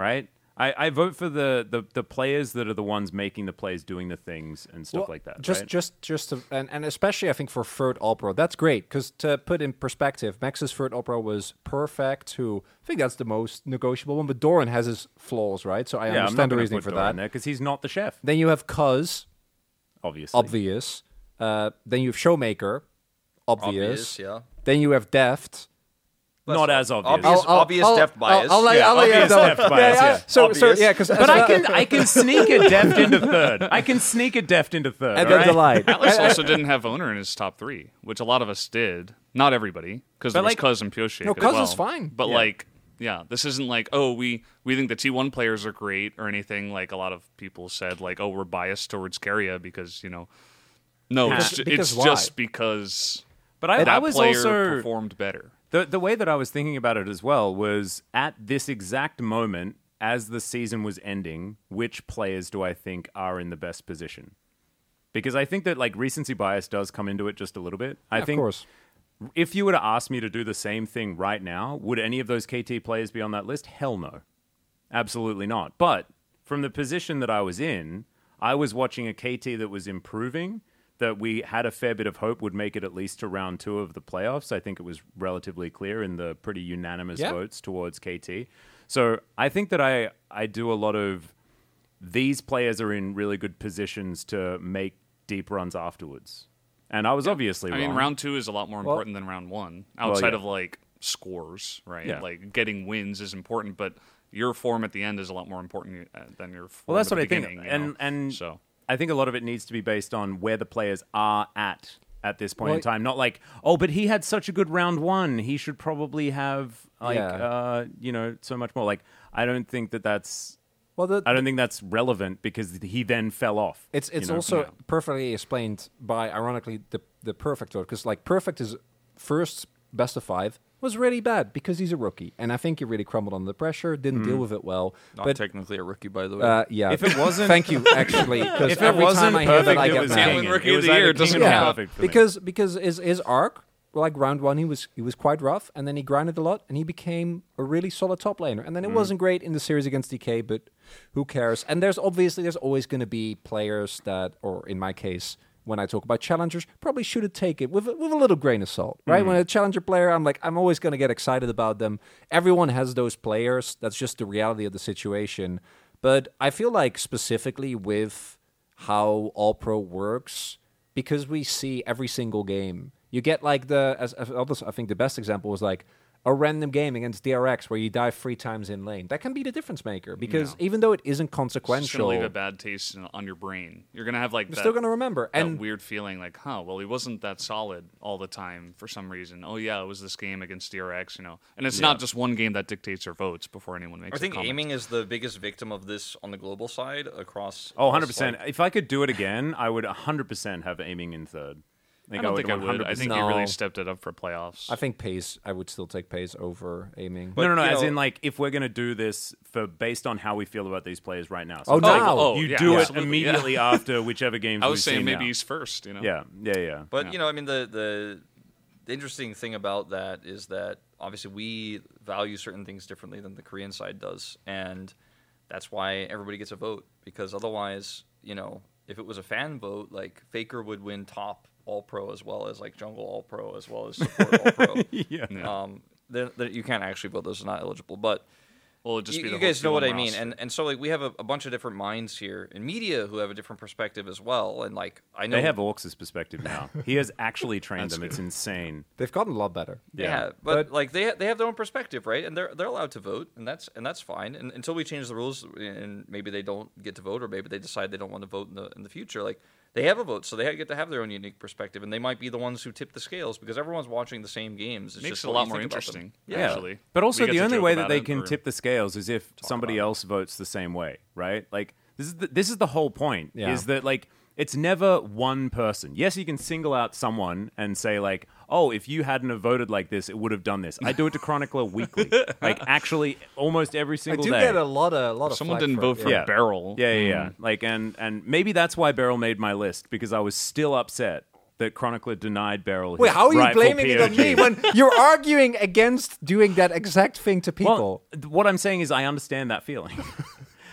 I, I vote for the, the, the players that are the ones making the plays, doing the things and stuff Well, like that. Just, right? just, just, to, and, and especially I think for third All-Pro, that's great because to put in perspective, Max's third All-Pro was Perfect, who I think that's the most negotiable one, but Doran has his flaws, right? So I yeah, I'm not understand the gonna reasoning put for Doran that. there because he's not the chef, Then you have Cuz, obviously. obvious. Uh, then you have Showmaker, obvious. Obvious, yeah. Then you have Deft. Not That's as obvious. obvious, obvious depth bias. I'll, I'll let, Yeah, I'll let you have obvious that one. depth bias, Yeah, yeah. yeah. So, so Obvious. yeah, because But I can I can sneak a deft into third. I can sneak a deft into third. and all then the right? light. Alex also didn't have Owner in his top three, which a lot of us did. Not everybody, because there was like- Cuz and Pioche. No, as Cuz well. is fine. But Yeah. like, yeah, this isn't like, oh, we we think the T one players are great or anything. Like a lot of people said, like, oh, we're biased towards Keria because you know, no, Because- it's, ju- because it's why? just because But I, that I was player also performed better. the the way that I was thinking about it as well was at this exact moment as the season was ending, which players do I think are in the best position? Because I think that like recency bias does come into it just a little bit. I Of think course. if you were to ask me to do the same thing right now, would any of those K T players be on that list? Hell no. Absolutely not. But from the position that I was in, I was watching a K T that was improving, that we had a fair bit of hope would make it at least to round two of the playoffs. I think it was relatively clear in the pretty unanimous Yeah. votes towards K T. So I think that I, I do a lot of these players are in really good positions to make deep runs afterwards. And I was obviously I wrong. mean, round two is a lot more important than round one. Outside yeah. of like scores, right? Yeah. Like getting wins is important, but your form at the end is a lot more important uh, than your form Well, that's at what the I think. beginning, you And know? and so I think a lot of it needs to be based on where the players are at at this point in Well- time. Not like, oh, but he had such a good round one. He should probably have like Yeah. uh, you know, so much more. Like I don't think that that's Well, the, I don't think that's relevant because he then fell off. It's it's you know? also Yeah. perfectly explained by, ironically, the the perfect vote because like perfect is first best of five was really bad because he's a rookie, and I think he really crumbled under the pressure, didn't deal with it well. Not but technically a rookie, by the way. uh, yeah, If it wasn't- thank you actually. Because If it every wasn't time I hear perfect, that, I it get was mad. King. Rookie It of was the year either doesn't King or Yeah, perfect for me. because because his his arc, like round one, he was he was quite rough, and then he grinded a lot, and he became a really solid top laner. And then it Mm. wasn't great in the series against D K, but who cares? And there's obviously there's always going to be players that, or in my case, when I talk about challengers, probably should take it with a- with a little grain of salt, right? Mm. When a challenger player, I'm like I'm always going to get excited about them. Everyone has those players. That's just the reality of the situation. But I feel like specifically with how All Pro works, because we see every single game. You get like the, as, as others, I think the best example was like a random game against D R X where you die three times in lane. That can be the difference maker because even though it isn't it's just gonna consequential, leave a you're bad taste in, on your brain. You're gonna have like that, still going to remember. that And weird feeling, like, huh, well, he wasn't that solid all the time for some reason. Oh yeah, it was this game against D R X, you know. And it's not just one game that dictates your votes before anyone makes. I think a comment. aiming is the biggest victim of this on the global side across. Oh, one across, hundred percent. like- If I could do it again, I would one hundred percent have aiming in third. I don't think I would. I think he really No. stepped it up for playoffs. I think Pace, I would still take Pace over aiming. But, no, no, no. you As know- in, like, if we're gonna do this for based on how we feel about these players right now. Oh, So now. oh, you yeah, do it absolutely, immediately yeah. after whichever games I we've was saying seen maybe now. he's first. You know. Yeah, yeah, yeah. But Yeah. you know, I mean, the, the the interesting thing about that is that obviously we value certain things differently than the Korean side does, and that's why everybody gets a vote. Because otherwise, you know, if it was a fan vote, like Faker would win top All Pro as well as like jungle All Pro as well as support All Pro. yeah. Um, then then you can't actually vote; those are not eligible. But Well, it'd just you, be the you whole guys know what I T one mean, roster. and and so like we have a, a bunch of different minds here in media who have a different perspective as well, and like I know They have Orcs' perspective now. He has actually trained That's them. It's good. insane. They've gotten a lot better. Yeah, Yeah. but, But- like they ha- they have their own perspective, right? And they're they're allowed to vote, and that's and that's fine. And until we change the rules, and maybe they don't get to vote, or maybe they decide they don't want to vote in the in the future, like they have a vote, so they get to have their own unique perspective, and they might be the ones who tip the scales because everyone's watching the same games. It's Makes just it a what lot you more think about them. interesting. Yeah. Actually, But also, We get the to only joke way that about they it, can or- tip the scales is if somebody about it. else votes the same way, right? Like this is the, this is the whole point. Yeah. Is that like it's never one person. Yes, you can single out someone and say like, oh, if you hadn't have voted like this, it would have done this. I do it to Chronicler weekly, like actually almost every I single do day. get a lot of a lot of Someone flack didn't for vote it, for yeah. Yeah. Barrel. Yeah, yeah, yeah. Mm. Like, and and maybe that's why Beryl made my list because I was still upset that Chronicler denied Beryl. Wait, his how are you rightful blaming it on P O G. me when you're arguing against doing that exact thing to people? Well, th- what I'm saying is I understand that feeling.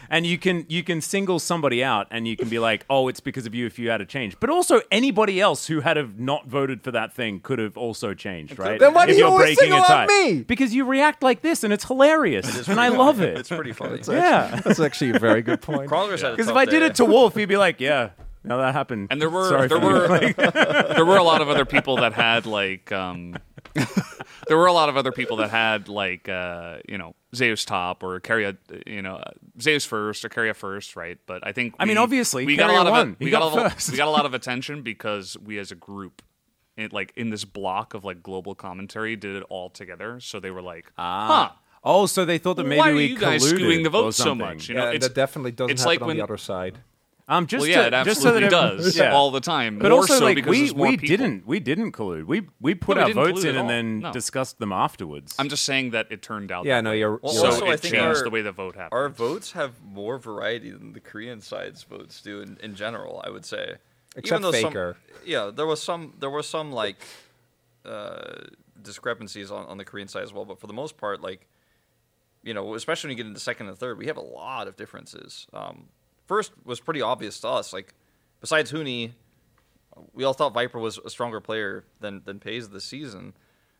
and you can you can single somebody out, and you can be like, oh, it's because of you if you had a change. But also anybody else who had have not voted for that thing could have also changed, right? Then why do if you you're always breaking single a out tie. me? Because you react like this, and it's hilarious, and I love it. It's pretty funny. Yeah, That's actually a very good point. Crawler's had a because if tough I did day. it to Wolf, he'd be like, yeah. No, that happened. And there were Sorry there for you. were Like- there were a lot of other people that had like um, there were a lot of other people that had like uh, you know Zeus top or Keria you know Zeus first or Keria first, right? But I think I mean, we- obviously, we got a Keria lot of won. it- He we got, got a lot, first. we got a lot of attention because we as a group. It, like in this block of like global commentary, did it all together. So they were like, "Huh, Oh, so they thought that maybe why are we you guys colluded skewing the or vote so something. much?" You know, Yeah, it's that definitely doesn't it's happen like on when the other side. Um, just well, yeah, to, it just so absolutely that it- does yeah. all the time. But More also, so like because we there's more we people. didn't we didn't collude. We we put No, we our didn't votes collude in at and all. then No. discussed them afterwards. I'm just saying that it turned out. Yeah, that no, way. you're- Well, you're so also, it I think changed our- the way the vote happened. Our votes have more variety than the Korean side's votes do in, in general, I would say. Except though Faker. Some, yeah, there was some there was some like uh, discrepancies on, on the Korean side as well, but for the most part, like you know, especially when you get into second and third, we have a lot of differences. Um, first was pretty obvious to us. Like besides Huni, we all thought Viper was a stronger player than than Pays this season.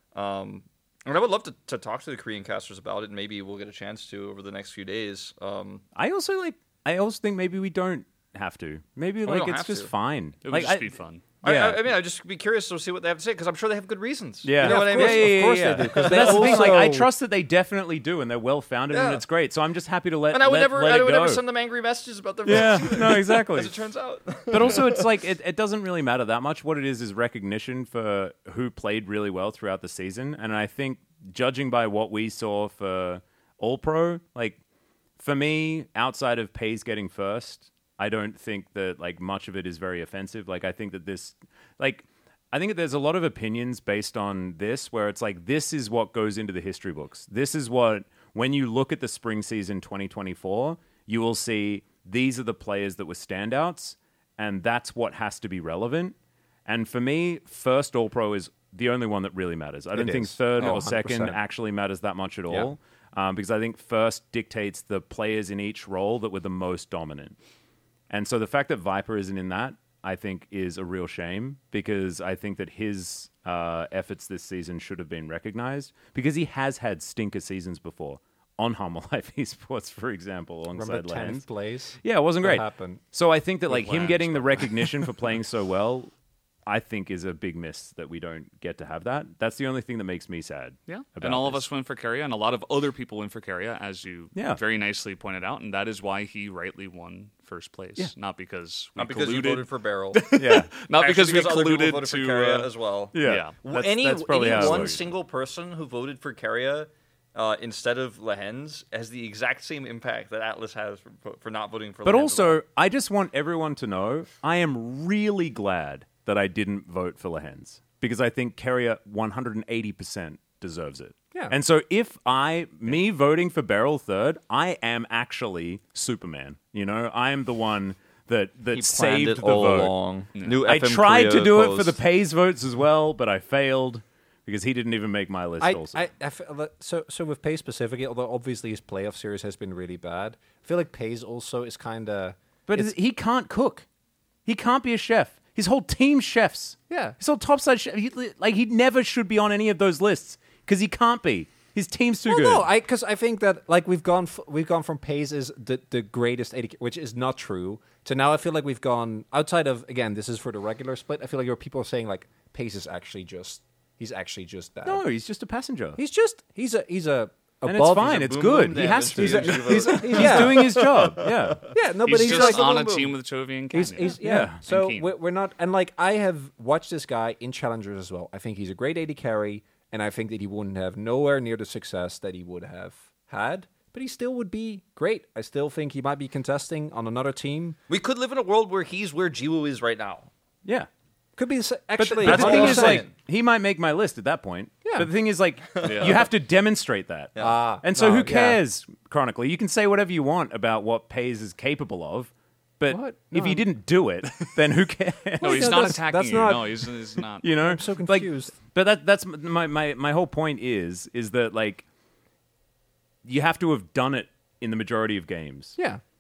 Um, and I would love to, to talk to the Korean casters about it, and maybe we'll get a chance to over the next few days. Um, I also like. I also think maybe we don't have to. Maybe we like don't it's have just to. fine. It would like just I, be fun. I, Yeah. I, I mean, I'd just be curious to see what they have to say because I'm sure they have good reasons. Yeah, you know of what I course, mean. yeah, yeah, Of course yeah, they do, 'cause But they that's the thing. Like, I also- trust that they definitely do, and they're well founded, and Yeah. it's great. So I'm just happy to let. And I would let, never, let I it would go. never send them angry messages about their Yeah, votes, no, exactly. as it turns out. But also, it's like it, it doesn't really matter that much. What it is is recognition for who played really well throughout the season, and I think judging by what we saw for All Pro, like for me, outside of Pays getting first, I don't think that like much of it is very offensive. Like I think that this, like. I think that there's a lot of opinions based on this where it's like, this is what goes into the history books. This is what, when you look at the spring season twenty twenty-four, you will see these are the players that were standouts, and that's what has to be relevant. And for me, first All-Pro is the only one that really matters. I don't It think is. third Oh, or second one hundred percent. actually matters that much at Yeah. all, um, because I think first dictates the players in each role that were the most dominant. And so the fact that Viper isn't in that, I think, is a real shame because I think that his uh, efforts this season should have been recognized because he has had stinker seasons before on Humble Life Esports, for example, alongside Remember Lens. tenth place? Yeah, it wasn't What great. happened? So I think that like him Lens, getting the but- recognition for playing so well, I think is a big miss that we don't get to have that. That's the only thing that makes me sad. Yeah, about and all of this. us went for Keria, and a lot of other people went for Keria, as you Yeah. very nicely pointed out, and that is why he rightly won first place. Not because we Not because you colluded, voted for Barrel. Yeah. not Actually, because, we other people colluded voted for to. Keria uh, as well. Yeah. Yeah. That's, any that's probably any how it one works. single person who voted for Keria uh, instead of Lehens has the exact same impact that Atlas has for, for not voting for. But Lehens also, I just want everyone to know I am really glad that I didn't vote for Lehens because I think Keria one hundred eighty percent deserves it. Yeah. And so if I, me voting for Beryl third, I am actually Superman. You know, I am the one that, that He planned saved it the all vote. along. New I F M tried to Korea do it post. for the Pays votes as well, but I failed because he didn't even make my list I, also. I, I feel that- so so with Pays specifically, although obviously his playoff series has been really bad, I feel like Pays also is kind of. but he can't cook. He can't be a chef. His whole team's chefs. Yeah. His whole topside chef. He, like, he never should be on any of those lists because he can't be. His team's too Well, good. no, I because I think that like we've gone f- we've gone from Pays as the the greatest A D, which is not true, to now I feel like we've gone outside of again. This is for the regular split. I feel like there are people saying like Pays is actually just he's actually just that. no, he's just a passenger. he's just he's a he's a and above. it's fine. a It's boom good. boom He has to. damage He's, to the he's, vote. he's, he's yeah. doing his job. Yeah. Yeah, no, He's but he's, just like on boom, a boom. team with Chovy and He's, Canyon. he's, yeah. Yeah. So Keen. we're, we're not, and like I have watched this guy in challengers as well. I think he's a great A D carry, and I think that he wouldn't have nowhere near the success that he would have had. But he still would be great. I still think he might be contesting on another team. We could live in a world where he's where Jiwoo is right now. Yeah. Could be the sa- But, actually. but the that's thing all is, I'm like, saying. he might make my list at that point. Yeah. But the thing is, like, you have to demonstrate that. Ah, And so no, who yeah. cares, chronically? You can say whatever you want about what Pays is capable of, but What? if No, he didn't do it, then who cares? no, he's No, not that's- attacking that's you. not- No, he's, he's not. You know? I'm so Like, confused. but that that's my, my, my whole point is is that, like, you have to have done it in the majority of games. yeah.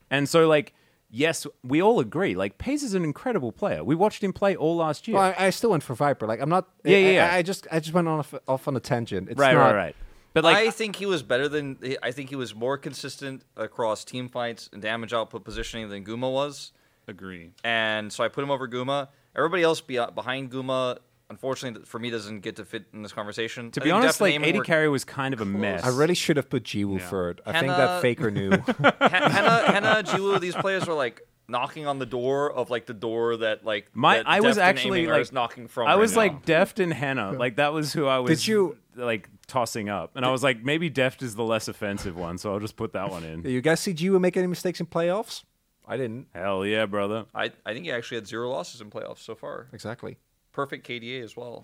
And so, like, yes, we all agree. Like, Pace is an incredible player. We watched him play all last year. Well, I, I still went for Viper. Like, I'm not. Yeah, yeah, I, yeah. I, I just, I just went on off, off on a tangent. It's right, not, right, right. But like, I think he was better than. I think he was more consistent across team fights and damage output positioning than Guma was. Agree. And so I put him over Guma. Everybody else be, behind Guma, unfortunately, for me, doesn't get to fit in this conversation. to I be think honest, Deft and like, Eamon A D were- carry was kind of a mess. I really should have put Jiwoo Yeah. third. I think Hannah- that Faker knew. Ha- Henna, Henna, Jiwoo, these players were like knocking on the door of like the door that like My- that I was Deft and actually, Aiming like- are knocking from. I right was now. like Deft and Henna. Like, that was who I was. Did you- like tossing up? And I was like, maybe Deft is the less offensive one, so I'll just put that one in. Did you guys see Jiwoo make any mistakes in playoffs? I didn't. Hell yeah, brother. I, I think he actually had zero losses in playoffs so far. Exactly. Perfect K D A as well.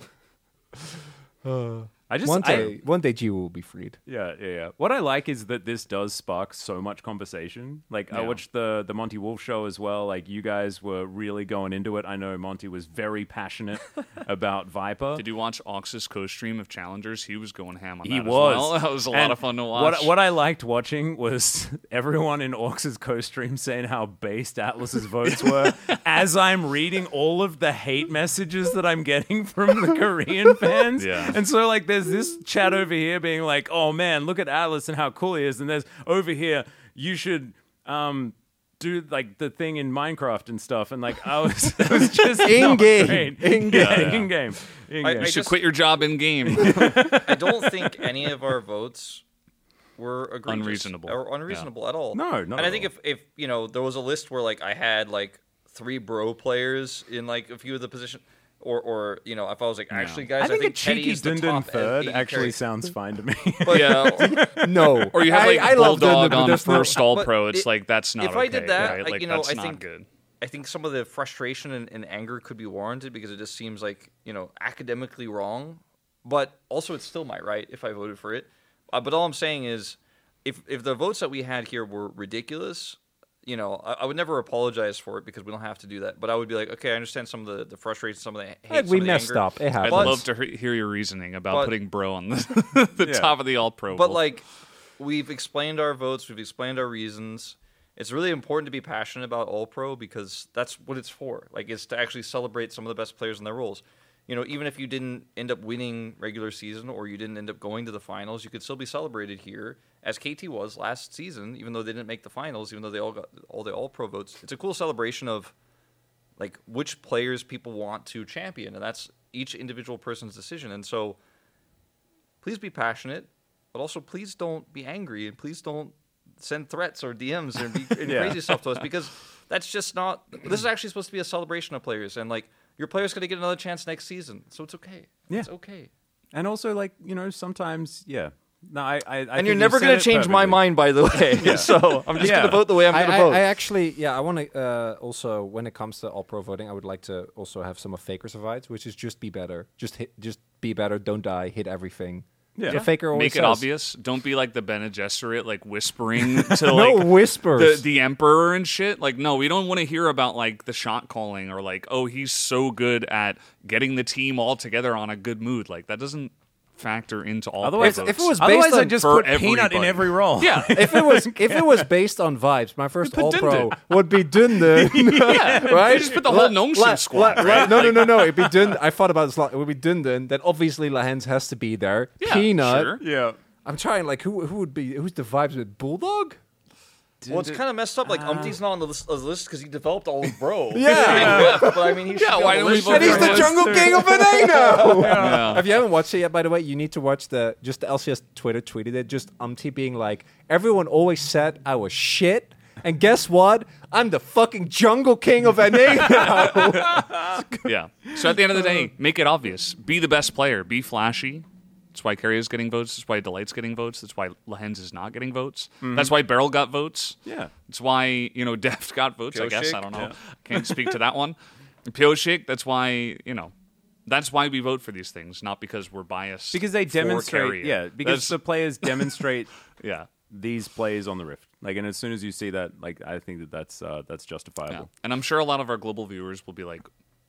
I just one I- day, one day Jiwoo will be freed. Yeah, yeah, yeah. What I like is that this does spark so much conversation. Like, I Yeah. watched the the Monty Wolf show as well. Like, you guys were really going into it. I know Monty was very passionate about Viper. Did you watch Ox's co-stream of Challengers? He was going ham on He that was. as well. That was a lot And of fun to watch. What, what I liked watching was everyone in Orcs' co-stream saying how based Atlas's votes were as I'm reading all of the hate messages that I'm getting from the Korean fans. Yeah. And so, like, there's this chat over here being like, oh, man, look at Atlas and how cool he is. And there's over here, you should... um do like the thing in Minecraft and stuff, and like I was, it was just In not game. great. In Yeah, game. in game, in I- game. you I should just- quit your job in game. I don't think any of our votes were egregious Unreasonable. or unreasonable at all. No, not And at I think all. if if you know there was a list where like I had like three bro players in like a few of the position, or or you know if I was like actually guys, I think, a Teddy cheeky is the Dundun top third A D actually carry. sounds fine to me. But, yeah. No. Or you have I- like I love Bulldog Dundun, but on there's no- first All But Pro. It's it- like that's not if okay. I did that, right? like, Like you know, that's I not think good. I think some of the frustration and, and anger could be warranted because it just seems like you know academically wrong, but also it's still my right if I voted for it. Uh, but all I'm saying is, if if the votes that we had here were ridiculous, you know, I, I would never apologize for it because we don't have to do that. But I would be like, okay, I understand some of the, the frustration, some of the hate, Like, some we of the messed anger. up. It I'd happens. But- love to he- hear your reasoning about but- putting Bro on the, the Yeah. top of the All Pro. But Wolf. like, we've explained our votes, we've explained our reasons. It's really important to be passionate about All Pro because that's what it's for. Like, it's to actually celebrate some of the best players in their roles. You know, even if you didn't end up winning regular season or you didn't end up going to the finals, you could still be celebrated here, as K T was last season. Even though they didn't make the finals, even though they all got all the All Pro votes, it's a cool celebration of like which players people want to champion, and that's each individual person's decision. And so, please be passionate, but also please don't be angry, and please don't send threats or D Ms and, be, and Yeah. crazy stuff to us because that's just not. This is actually supposed to be a celebration of players, and like your player's going to get another chance next season, so it's okay. Yeah. It's okay. And also, like, you know, sometimes, yeah. No, I, I, I And think you're you never said going it to change my perfectly. mind, by the way. So I'm just Yeah. going to vote the way I'm I, going to I, vote. I actually, yeah, I want to uh, also, when it comes to all pro voting, I would like to also have some of Faker's advice, which is just be better, just hit, just be better, don't die, hit everything. Yeah. So Faker always make it says. obvious. Don't be like the Bene Gesserit, like whispering to No like whispers. the the emperor and shit. Like, no, we don't want to hear about like the shot calling or like, oh, he's so good at getting the team all together on a good mood. Like, that doesn't factor into all. Otherwise, pro if it votes. was Otherwise, based I on- just for put Peanut in everybody. every role. yeah, if it was if it was based on vibes, my first put all pro Dundun. would be Dundun. yeah, right? You just put the whole Nongshim La- squad. La- La- right? no, no, no, no. It'd be Dundun. I thought about this a lot. It would be Dundun. Then obviously Lahens has to be there. Yeah, Peanut. sure. Yeah. I'm trying. Like who? Who would be? Who's the vibes with Bulldog? well, it's kind of messed up. Like, Umpty's not on the list because he developed all of Bro. Yeah. But I mean, he should Yeah, be why on don't we list. vote And he's for the him? Jungle King of Veneno. Yeah. If you haven't watched it yet, by the way, you need to watch the just the L C S Twitter tweeted it. Just Umpty being like, everyone always said I was shit, and guess what? I'm the fucking Jungle King of Veneno. Yeah. So at the end of the day, make it obvious. Be the best player. Be flashy. That's why Carry is getting votes. That's why Delight's getting votes. That's why Lahens is not getting votes. That's why Beryl got votes. Yeah. That's why, you know, Deft got votes, I guess. Pioshik, I don't know. yeah. Can't speak to that one. Pioshik, that's why, you know, that's why we vote for these things, not because we're biased. Because they for demonstrate, Carrier. yeah, because That's- the players demonstrate yeah. these plays on the Rift. Like, and as soon as you see that, like, I think that that's uh, that's Yeah. justifiable. And I'm sure a lot of our global viewers will be like,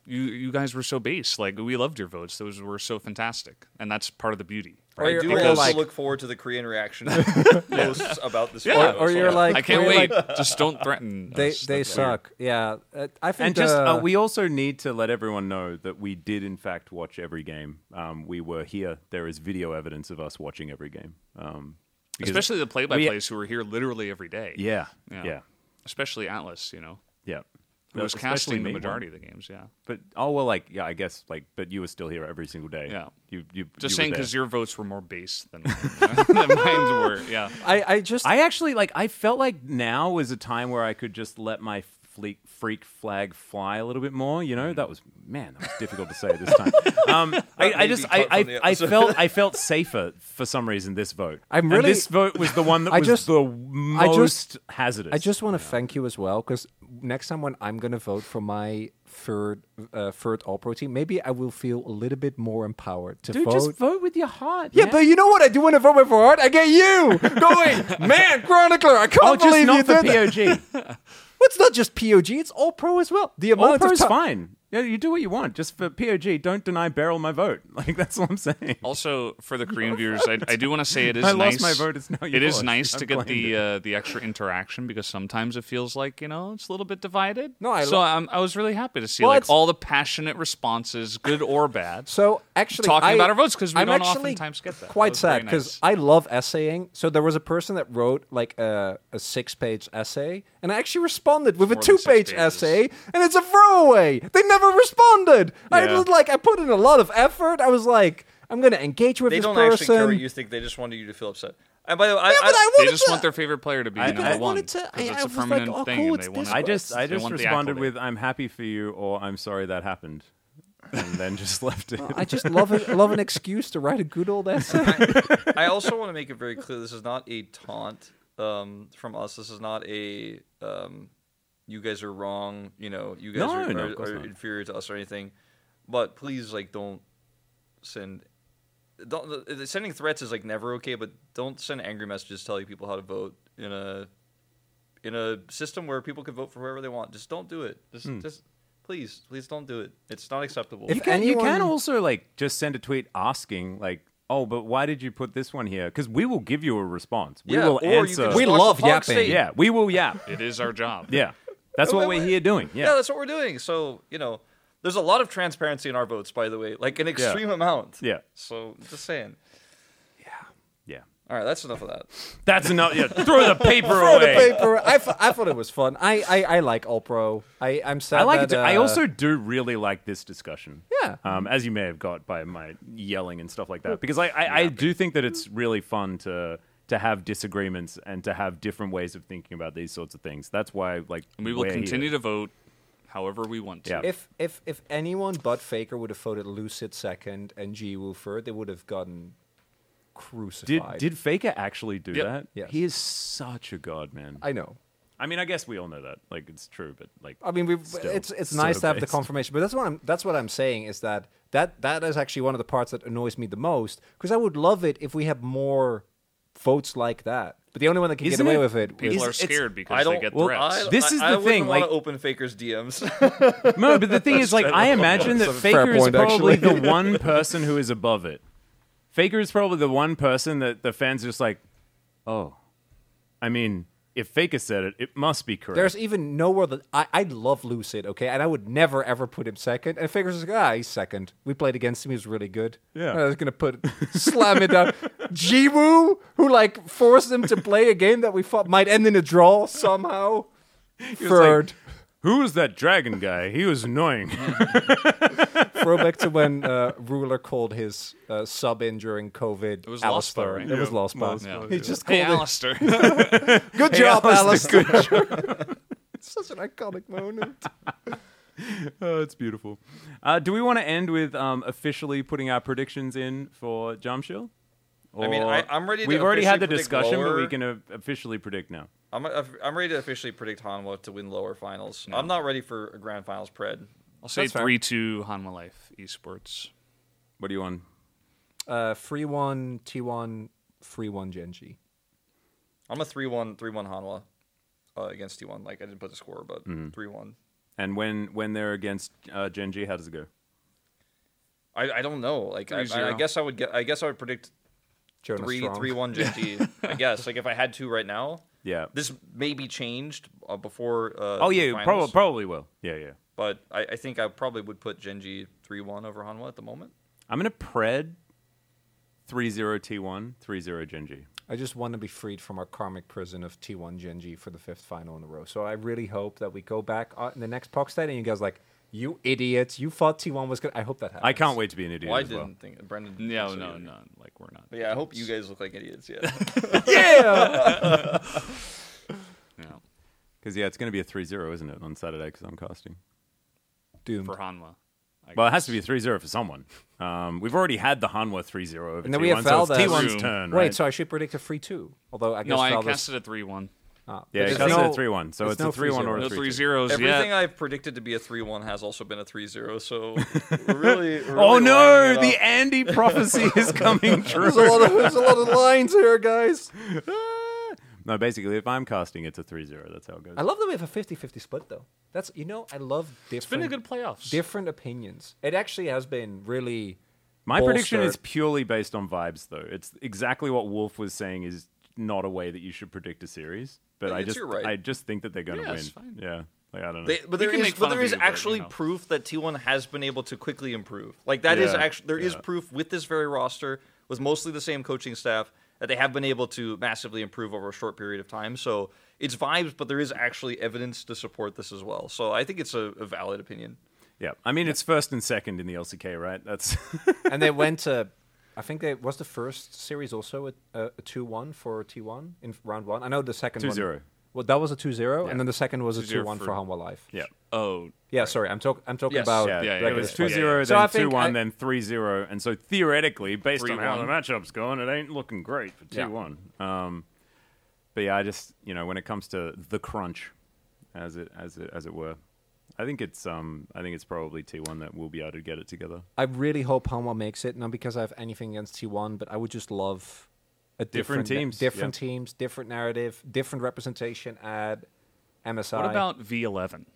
you you guys were so base. Like we loved your votes; those were so fantastic, and that's part of the beauty. I do Or also like- look forward to the Korean reaction posts about this. Yeah. photo, Or so you're yeah. like, I can't or you're wait. like, Just don't threaten. they us. they That's weird. suck. Yeah, uh, I think. And just uh, uh, we also need to let everyone know that we did in fact watch every game. Um, we were here. There is video evidence of us watching every game. Um, because- Especially the we- play-by-plays who were here literally every day. Yeah, Yeah. yeah, Especially Atlas, you know, yeah. who was Especially casting the me, majority of the games. Yeah. But oh well, like yeah, I guess like, but you were still here every single day. Yeah. you you Just you saying were there. because your votes were more base than, than mine were. Yeah. I I just I actually like. I felt like now was a time where I could just let my fleek, freak flag fly a little bit more. You know, that was man, that was difficult to say this time. Um, I, I may just be I cut from I, the I episode. felt I felt safer for some reason this vote. I'm And really- this vote was the one that I was just- the I most just- hazardous. I just want to thank you as well, because next time when I'm gonna vote for my third uh, third All Pro team, maybe I will feel a little bit more empowered to Dude, vote. just vote with your heart. yeah, man. but you know what I do when I vote with my heart? I get you going, man, Chronicler. I can't oh, just believe you not for did that. P O G. Well, it's not just P O G; it's All Pro as well. The All amount pro's of ti- fine. Yeah, you do what you want. Just for P O G, don't deny Beryl my vote. Like that's all I'm saying. Also, for the Korean viewers, I, I do want to say it is I nice. lost my vote, it's now It is yours. nice to I've get claimed the it. uh, the extra interaction because sometimes it feels like you know it's a little bit divided. No, I so lo- I'm, I was really happy to see Well, like it's- all the passionate responses, good or bad. So actually, Talking I, about our votes, 'cause we I'm don't actually oftentimes get that. Quite That was very sad because nice. I love essaying. So there was a person that wrote like a, a six-page essay, and I actually responded with a more than six two-page pages. essay, and it's a throwaway. They never responded. I Yeah. was like, I put in a lot of effort. I was like, I'm gonna engage with They this don't person. actually care what you think. They just wanted you to feel upset. And by the way, I, Yeah, but I I, They wanted just to- want their favorite player to be I- number I one wanted to- 'cause I- it's I a was like, permanent oh, thing, cool, and it's they want. this I way. just I They just want the responded accolade. with I'm happy for you or I'm sorry that happened. And then just left it. I just love it. Love an excuse to write a good old essay. I also want to make it very clear this is not a taunt um, from us. This is not a um, you guys are wrong. You know, you guys No, are, no, are, of course are not. inferior to us or anything. But please, like, don't send. Don't uh, sending threats is like never okay. But don't send angry messages telling people how to vote in a in a system where people can vote for whoever they want. Just don't do it. Just Hmm. just please, please don't do it. It's not acceptable. If You can, you can anyone- also like just send a tweet asking like, "Oh, but why did you put this one here?" Because we will give you a response. We yeah, will or you answer. can just We watch love the Fog yapping. State. yeah, we will yap. It is our job. Yeah, that's what we're here doing. Yeah. Yeah, that's what we're doing. So, you know, there's a lot of transparency in our votes, by the way, like an extreme amount. yeah, So, just saying. yeah. All right, that's enough of that. That's enough. Yeah, throw the paper Throw the away. paper. I, th- I thought it was fun. I, I, I like All Pro. I, I'm sad. I like that, it. Too. I uh, also do really like this discussion. Yeah. Um, as you may have got by my yelling and stuff like that, because I, I, I do think that it's really fun to to have disagreements and to have different ways of thinking about these sorts of things. That's why, like, And we will we're continue here. to vote however we want to. Yeah. If if if anyone but Faker would have voted Lucid second and Jiwoo third, they would have gotten Did crucified. did Faker actually do Yep. that? Yes. He is such a god, man. I know. I mean, I guess we all know that. Like, it's true, but like, I mean, we've, Still, it's it's so nice to have the based. confirmation, but that's what I'm that's what I'm saying is that that that is actually one of the parts that annoys me the most because I would love it if we had more votes like that. But the only one that can Isn't get away it- with it People is are it's- scared because I they don't. get well, threats. I, This is I, the I thing, wouldn't want like- to open Faker's D Ms. no. But the thing is, like, I imagine that That's a fair Faker is point, probably actually. the one person who is above it. Faker is probably the one person that the fans are just like, oh, I mean, if Faker said it, it must be correct. there's even no other. I I love Lucid, okay, and I would never ever put him second. And Faker's like, ah, he's second. We played against him; he was really good. Yeah. I was gonna put slam it down. Jiwoo, who like forced him to play a game that we thought might end in a draw somehow. was like, Third. Who's that dragon guy? He was annoying. Throwback to when uh, Ruler called his uh, sub in during COVID. It was Alistair. Lost, though, right? It was Yeah, Lost Bar. Yeah. He just Hey, called it. Alistair. Good Hey, job, Alistair, Alistair. Such an iconic moment. Oh, it's beautiful. Uh, do we want to end with um, officially putting our predictions in for Jamshil? I mean, Or- I- I'm ready to We've already had the officially predict discussion, but we lower. can uh, officially predict now. I'm I'm ready to officially predict Hanwha to win lower finals. I'm not ready for a grand finals pred. I'll say That's fair. three two Hanwha Life Esports. What do you want? Uh, three one T one, three one Genji. I'm a three one three one Hanwha uh, against T one. Like I didn't put the score, but three one. And when when they're against uh, Gen G, how does it go? I, I don't know. Like I, I, I three zero. guess I would get. I guess I would predict Jonas three Strong. three one Gen G. I guess like if I had to right now. Yeah. This may be changed uh, before. Uh, Oh the yeah, finals, probably probably will. Yeah, yeah. But I, I think I probably would put Gen G three one over Hanwha at the moment. I'm gonna pred three zero T one, three zero Gen G. I just want to be freed from our karmic prison of T one Gen G for the fifth final in a row. So I really hope that we go back uh, in the next P O C state and you guys are like, you idiots, you thought T one was good. I hope that happens. I can't wait to be an idiot Well, I as well. didn't think Brendan. didn't No, think so no, either. no. Like we're not. But yeah, I hope you guys look like idiots. Yeah. Yeah! Yeah. Because yeah, it's gonna be a three zero, isn't it, on Saturday? Because I'm casting. Doomed. For Hanwha. I Well, it has guess. to be a three zero for someone. Um, we've already had the Hanwha three zero over And then T one, we have so it's Valdez. T one's True. turn, Wait, right? so I should predict a three two. Although I guess No, I Valdez- casted a three one. Ah, Yeah, but it there's casted no- a three one, so there's it's no a three one or a No three three two. zeros Everything yet. I've predicted to be a three one has also been a three zero. So we're really. We're Oh really no, lining it the up. Andy prophecy is coming true. There's a lot of there's a lot of lines here, guys. No, basically, if I'm casting, it's a three zero. That's how it goes. I love that we have a fifty-fifty split, though. That's you know, I love different. It's been a good playoffs. different opinions. It actually has been really. My prediction is bolstered. purely based on vibes, though. It's exactly what Wolf was saying is not a way that you should predict a series. But Yeah, I it's just, your right. I just think that they're going to Yeah, win. it's fine. Yeah, like I don't know. They, but there can is, make but fun there of is you, but, actually you know. proof that T one has been able to quickly improve. Like that is Yeah, actually there is yeah. proof with this very roster with mostly the same coaching staff that they have been able to massively improve over a short period of time. So it's vibes, but there is actually evidence to support this as well. So I think it's a, a valid opinion. yeah, I mean it's first and second in the L C K, right? That's And they went to. I think they was the first series also a two one for T one in round one. I know the second two one. zero. Well, that was a two zero, Yeah. and then the second was a two zero two one for for- Hanwha Life. Yeah, Oh, Yeah, sorry, I'm talking. I'm talking Yes. about. yeah. yeah, yeah, it regular was split. two zero, So I then think two one, I- then three zero, and so theoretically, based on how the three one. matchup's going, it ain't looking great for Yeah. T one. Um, but yeah, I just you know when it comes to the crunch, as it as it as it were, I think it's um I think it's probably T one that will be able to get it together. I really hope Hanwha makes it, not because I have anything against T one, but I would just love a Different different, teams, different yeah. teams, different narrative, different representation at M S I. what about V eleven?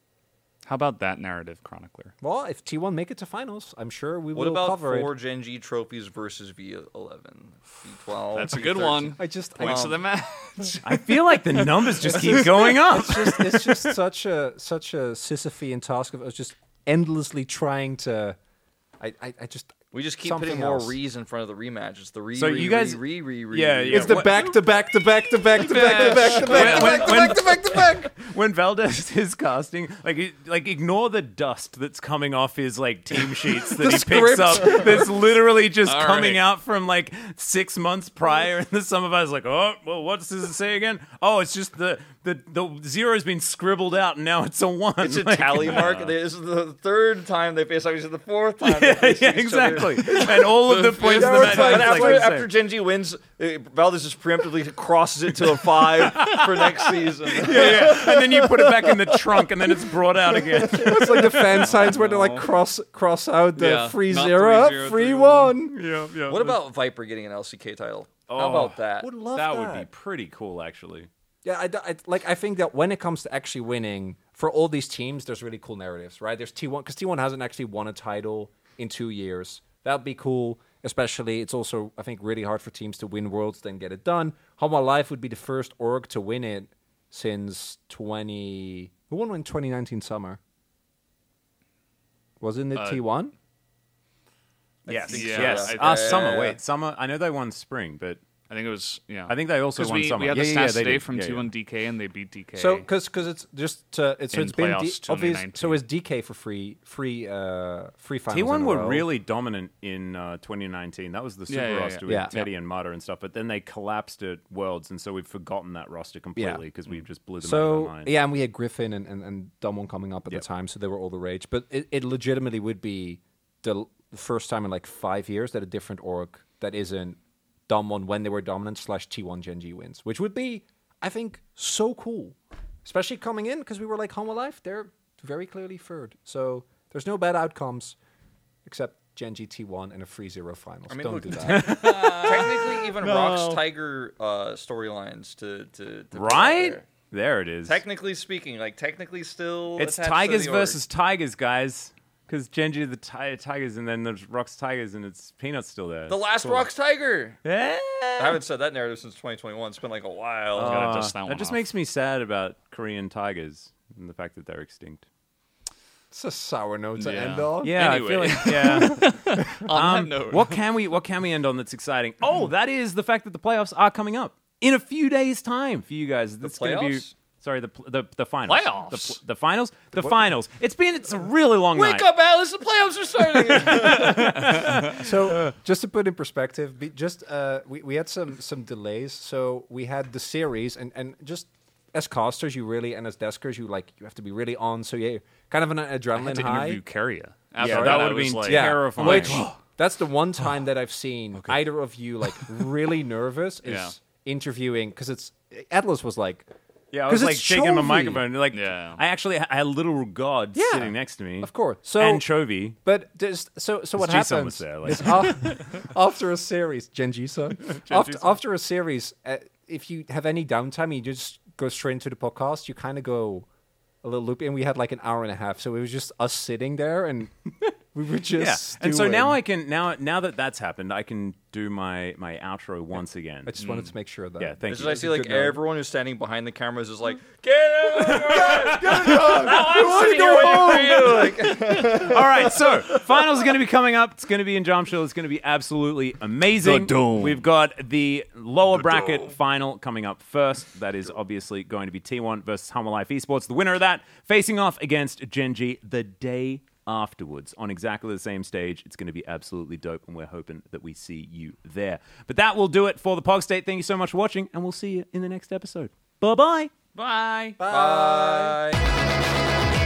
How about that narrative chronicler? Well, if T one make it to finals, I'm sure we What will about cover four it. Gen G trophies versus V eleven, V twelve? That's a V good thirteen? one. I just, I, Points Um, of the match. I feel like the numbers just keep going up. it's just, it's just such a such a Sisyphean task of us just endlessly trying to. I, I, I just. We just keep Something putting more else. re's in front of the rematch. It's the re, So re, you guys- re, re, re, Yeah, re, yeah. It's the What- back to back to back to back to back to back to back to back to When- back when- to back to back. When Valdez is casting, like, it- like ignore the dust that's coming off his like team sheets that he picks script. up. That's literally just All coming right. out from like six months prior, and then some of us like, oh, well, what does it say again? Oh, it's just the the the zero's been scribbled out, and now it's a one. It's a Like- tally mark. This is the third time they face off. This is the fourth time. they Yeah, face yeah, each other. exactly. And all of the points in the match. But it's like after, the same. after Gen G wins, uh, Valdez just preemptively crosses it to a five for next season. yeah, yeah. And then you put it back in the trunk, and then it's brought out again. It's like the fan signs where they like cross cross out the Yeah, free not zero, three up, zero, free three one. Yeah, yeah. What about Viper getting an L C K title? How Oh, about that? Would love that that. would be pretty cool, actually. Yeah, I, I- like I think that when it comes to actually winning for all these teams, there's really cool narratives, right? There's T one because T one hasn't actually won a title in two years. That'd be cool. Especially, it's also I think really hard for teams to win worlds then get it done. Hanwha Life would be the first org to win it since twenty. Who won in twenty nineteen summer? Wasn't it Uh, T one? Yes, think so, yes. yeah. Ah, Yeah, summer. yeah, yeah. Wait, summer. I know they won spring, but I think it was, yeah. I think they also Because won we, summer. we had yeah, the yeah, stats yeah, they today did. from Yeah, T yeah. one D K, and they beat D K. So, because because it's just uh, it's so In it's been playoffs D- obvious. So twenty is D K for free free uh free finals. T one in a were row. really dominant in uh, twenty nineteen. That was the super Yeah, yeah, roster yeah. with Yeah. Teddy and Mata and stuff. But then they collapsed at Worlds, and so we've forgotten that roster completely because we just blew them out of So our mind. yeah, and we had Griffin and and, and Dumb coming up at Yep. the time, so they were all the rage. But it, it legitimately would be the, l- the first time in like five years that a different org that isn't Dumb when they were dominant slash T one Gen G wins, which would be I think so cool, especially coming in because we were like Hanwha Life. They're very clearly third, so there's no bad outcomes except Gen G T one and a three zero finals. I mean, Don't look- do that. Technically, even Rock's Tiger uh, storylines to, to, to put out Right? there. There it is. Technically speaking, like technically still. It's attached to Tigers the org. versus Tigers, guys. Because Genji the ti- Tigers, and then there's Rock's Tigers, and it's Peanuts still there. The last Cool. Rock's Tiger. Yeah. I haven't said that narrative since twenty twenty-one. It's been like a while. gotta Uh, dust that that one just off. makes me sad about Korean tigers and the fact that they're extinct. It's a sour note to Yeah. end on. Yeah, I Anyway. feel like yeah. On Um, that note, what can we what can we end on that's exciting? Oh, that is the fact that the playoffs are coming up in a few days' time for you guys. That's going to be playoffs? sorry the pl- the the finals. Playoffs? The, pl- the finals. The finals. It's been it's a really long Wake night. up, Alice! The playoffs are starting. So just to put in perspective, be, just uh, we we had some some delays. So we had the series, and and just as casters, you really and as deskers, you like you have to be really on. So yeah, kind of an I had adrenaline to high. interview Carria. After Yeah, that, that I would've was been like, Yeah, terrifying. which that's the one time that I've seen either of you like really nervous is Yeah. interviewing because it's Atlas was like. Yeah, I 'Cause was like it's shaking my Chovy. microphone. Like, Yeah. I actually I had little god Yeah, sitting next to me. Of course. So and Chovy. But just, so so what G-Sun happens was there, like- is af- after a series, Genji-san, after, after a series, uh, if you have any downtime, you just go straight into the podcast. You kind of go a little loopy, and we had like an hour and a half, so it was just us sitting there, and we were just. Yeah, and so doing- now I can now now that that's happened, I can do my my outro once again. I just wanted to make sure that. Yeah, thank It's you. just I see like Good note. everyone who's standing behind the cameras is like, get it, get it, I'm sitting here waiting for you. Like, All right, so finals are going to be coming up. It's going to be in Jamshul. It's going to be absolutely amazing. The Dome. We've got the lower bracket final coming up first. That is obviously going to be T one versus Humble Life Esports. The winner of that facing off against Genji the day afterwards on exactly the same stage. It's going to be absolutely dope, and we're hoping that we see you there. But that will do it for the Pog State. Thank you so much for watching, and we'll see you in the next episode. Bye-bye. Bye. bye.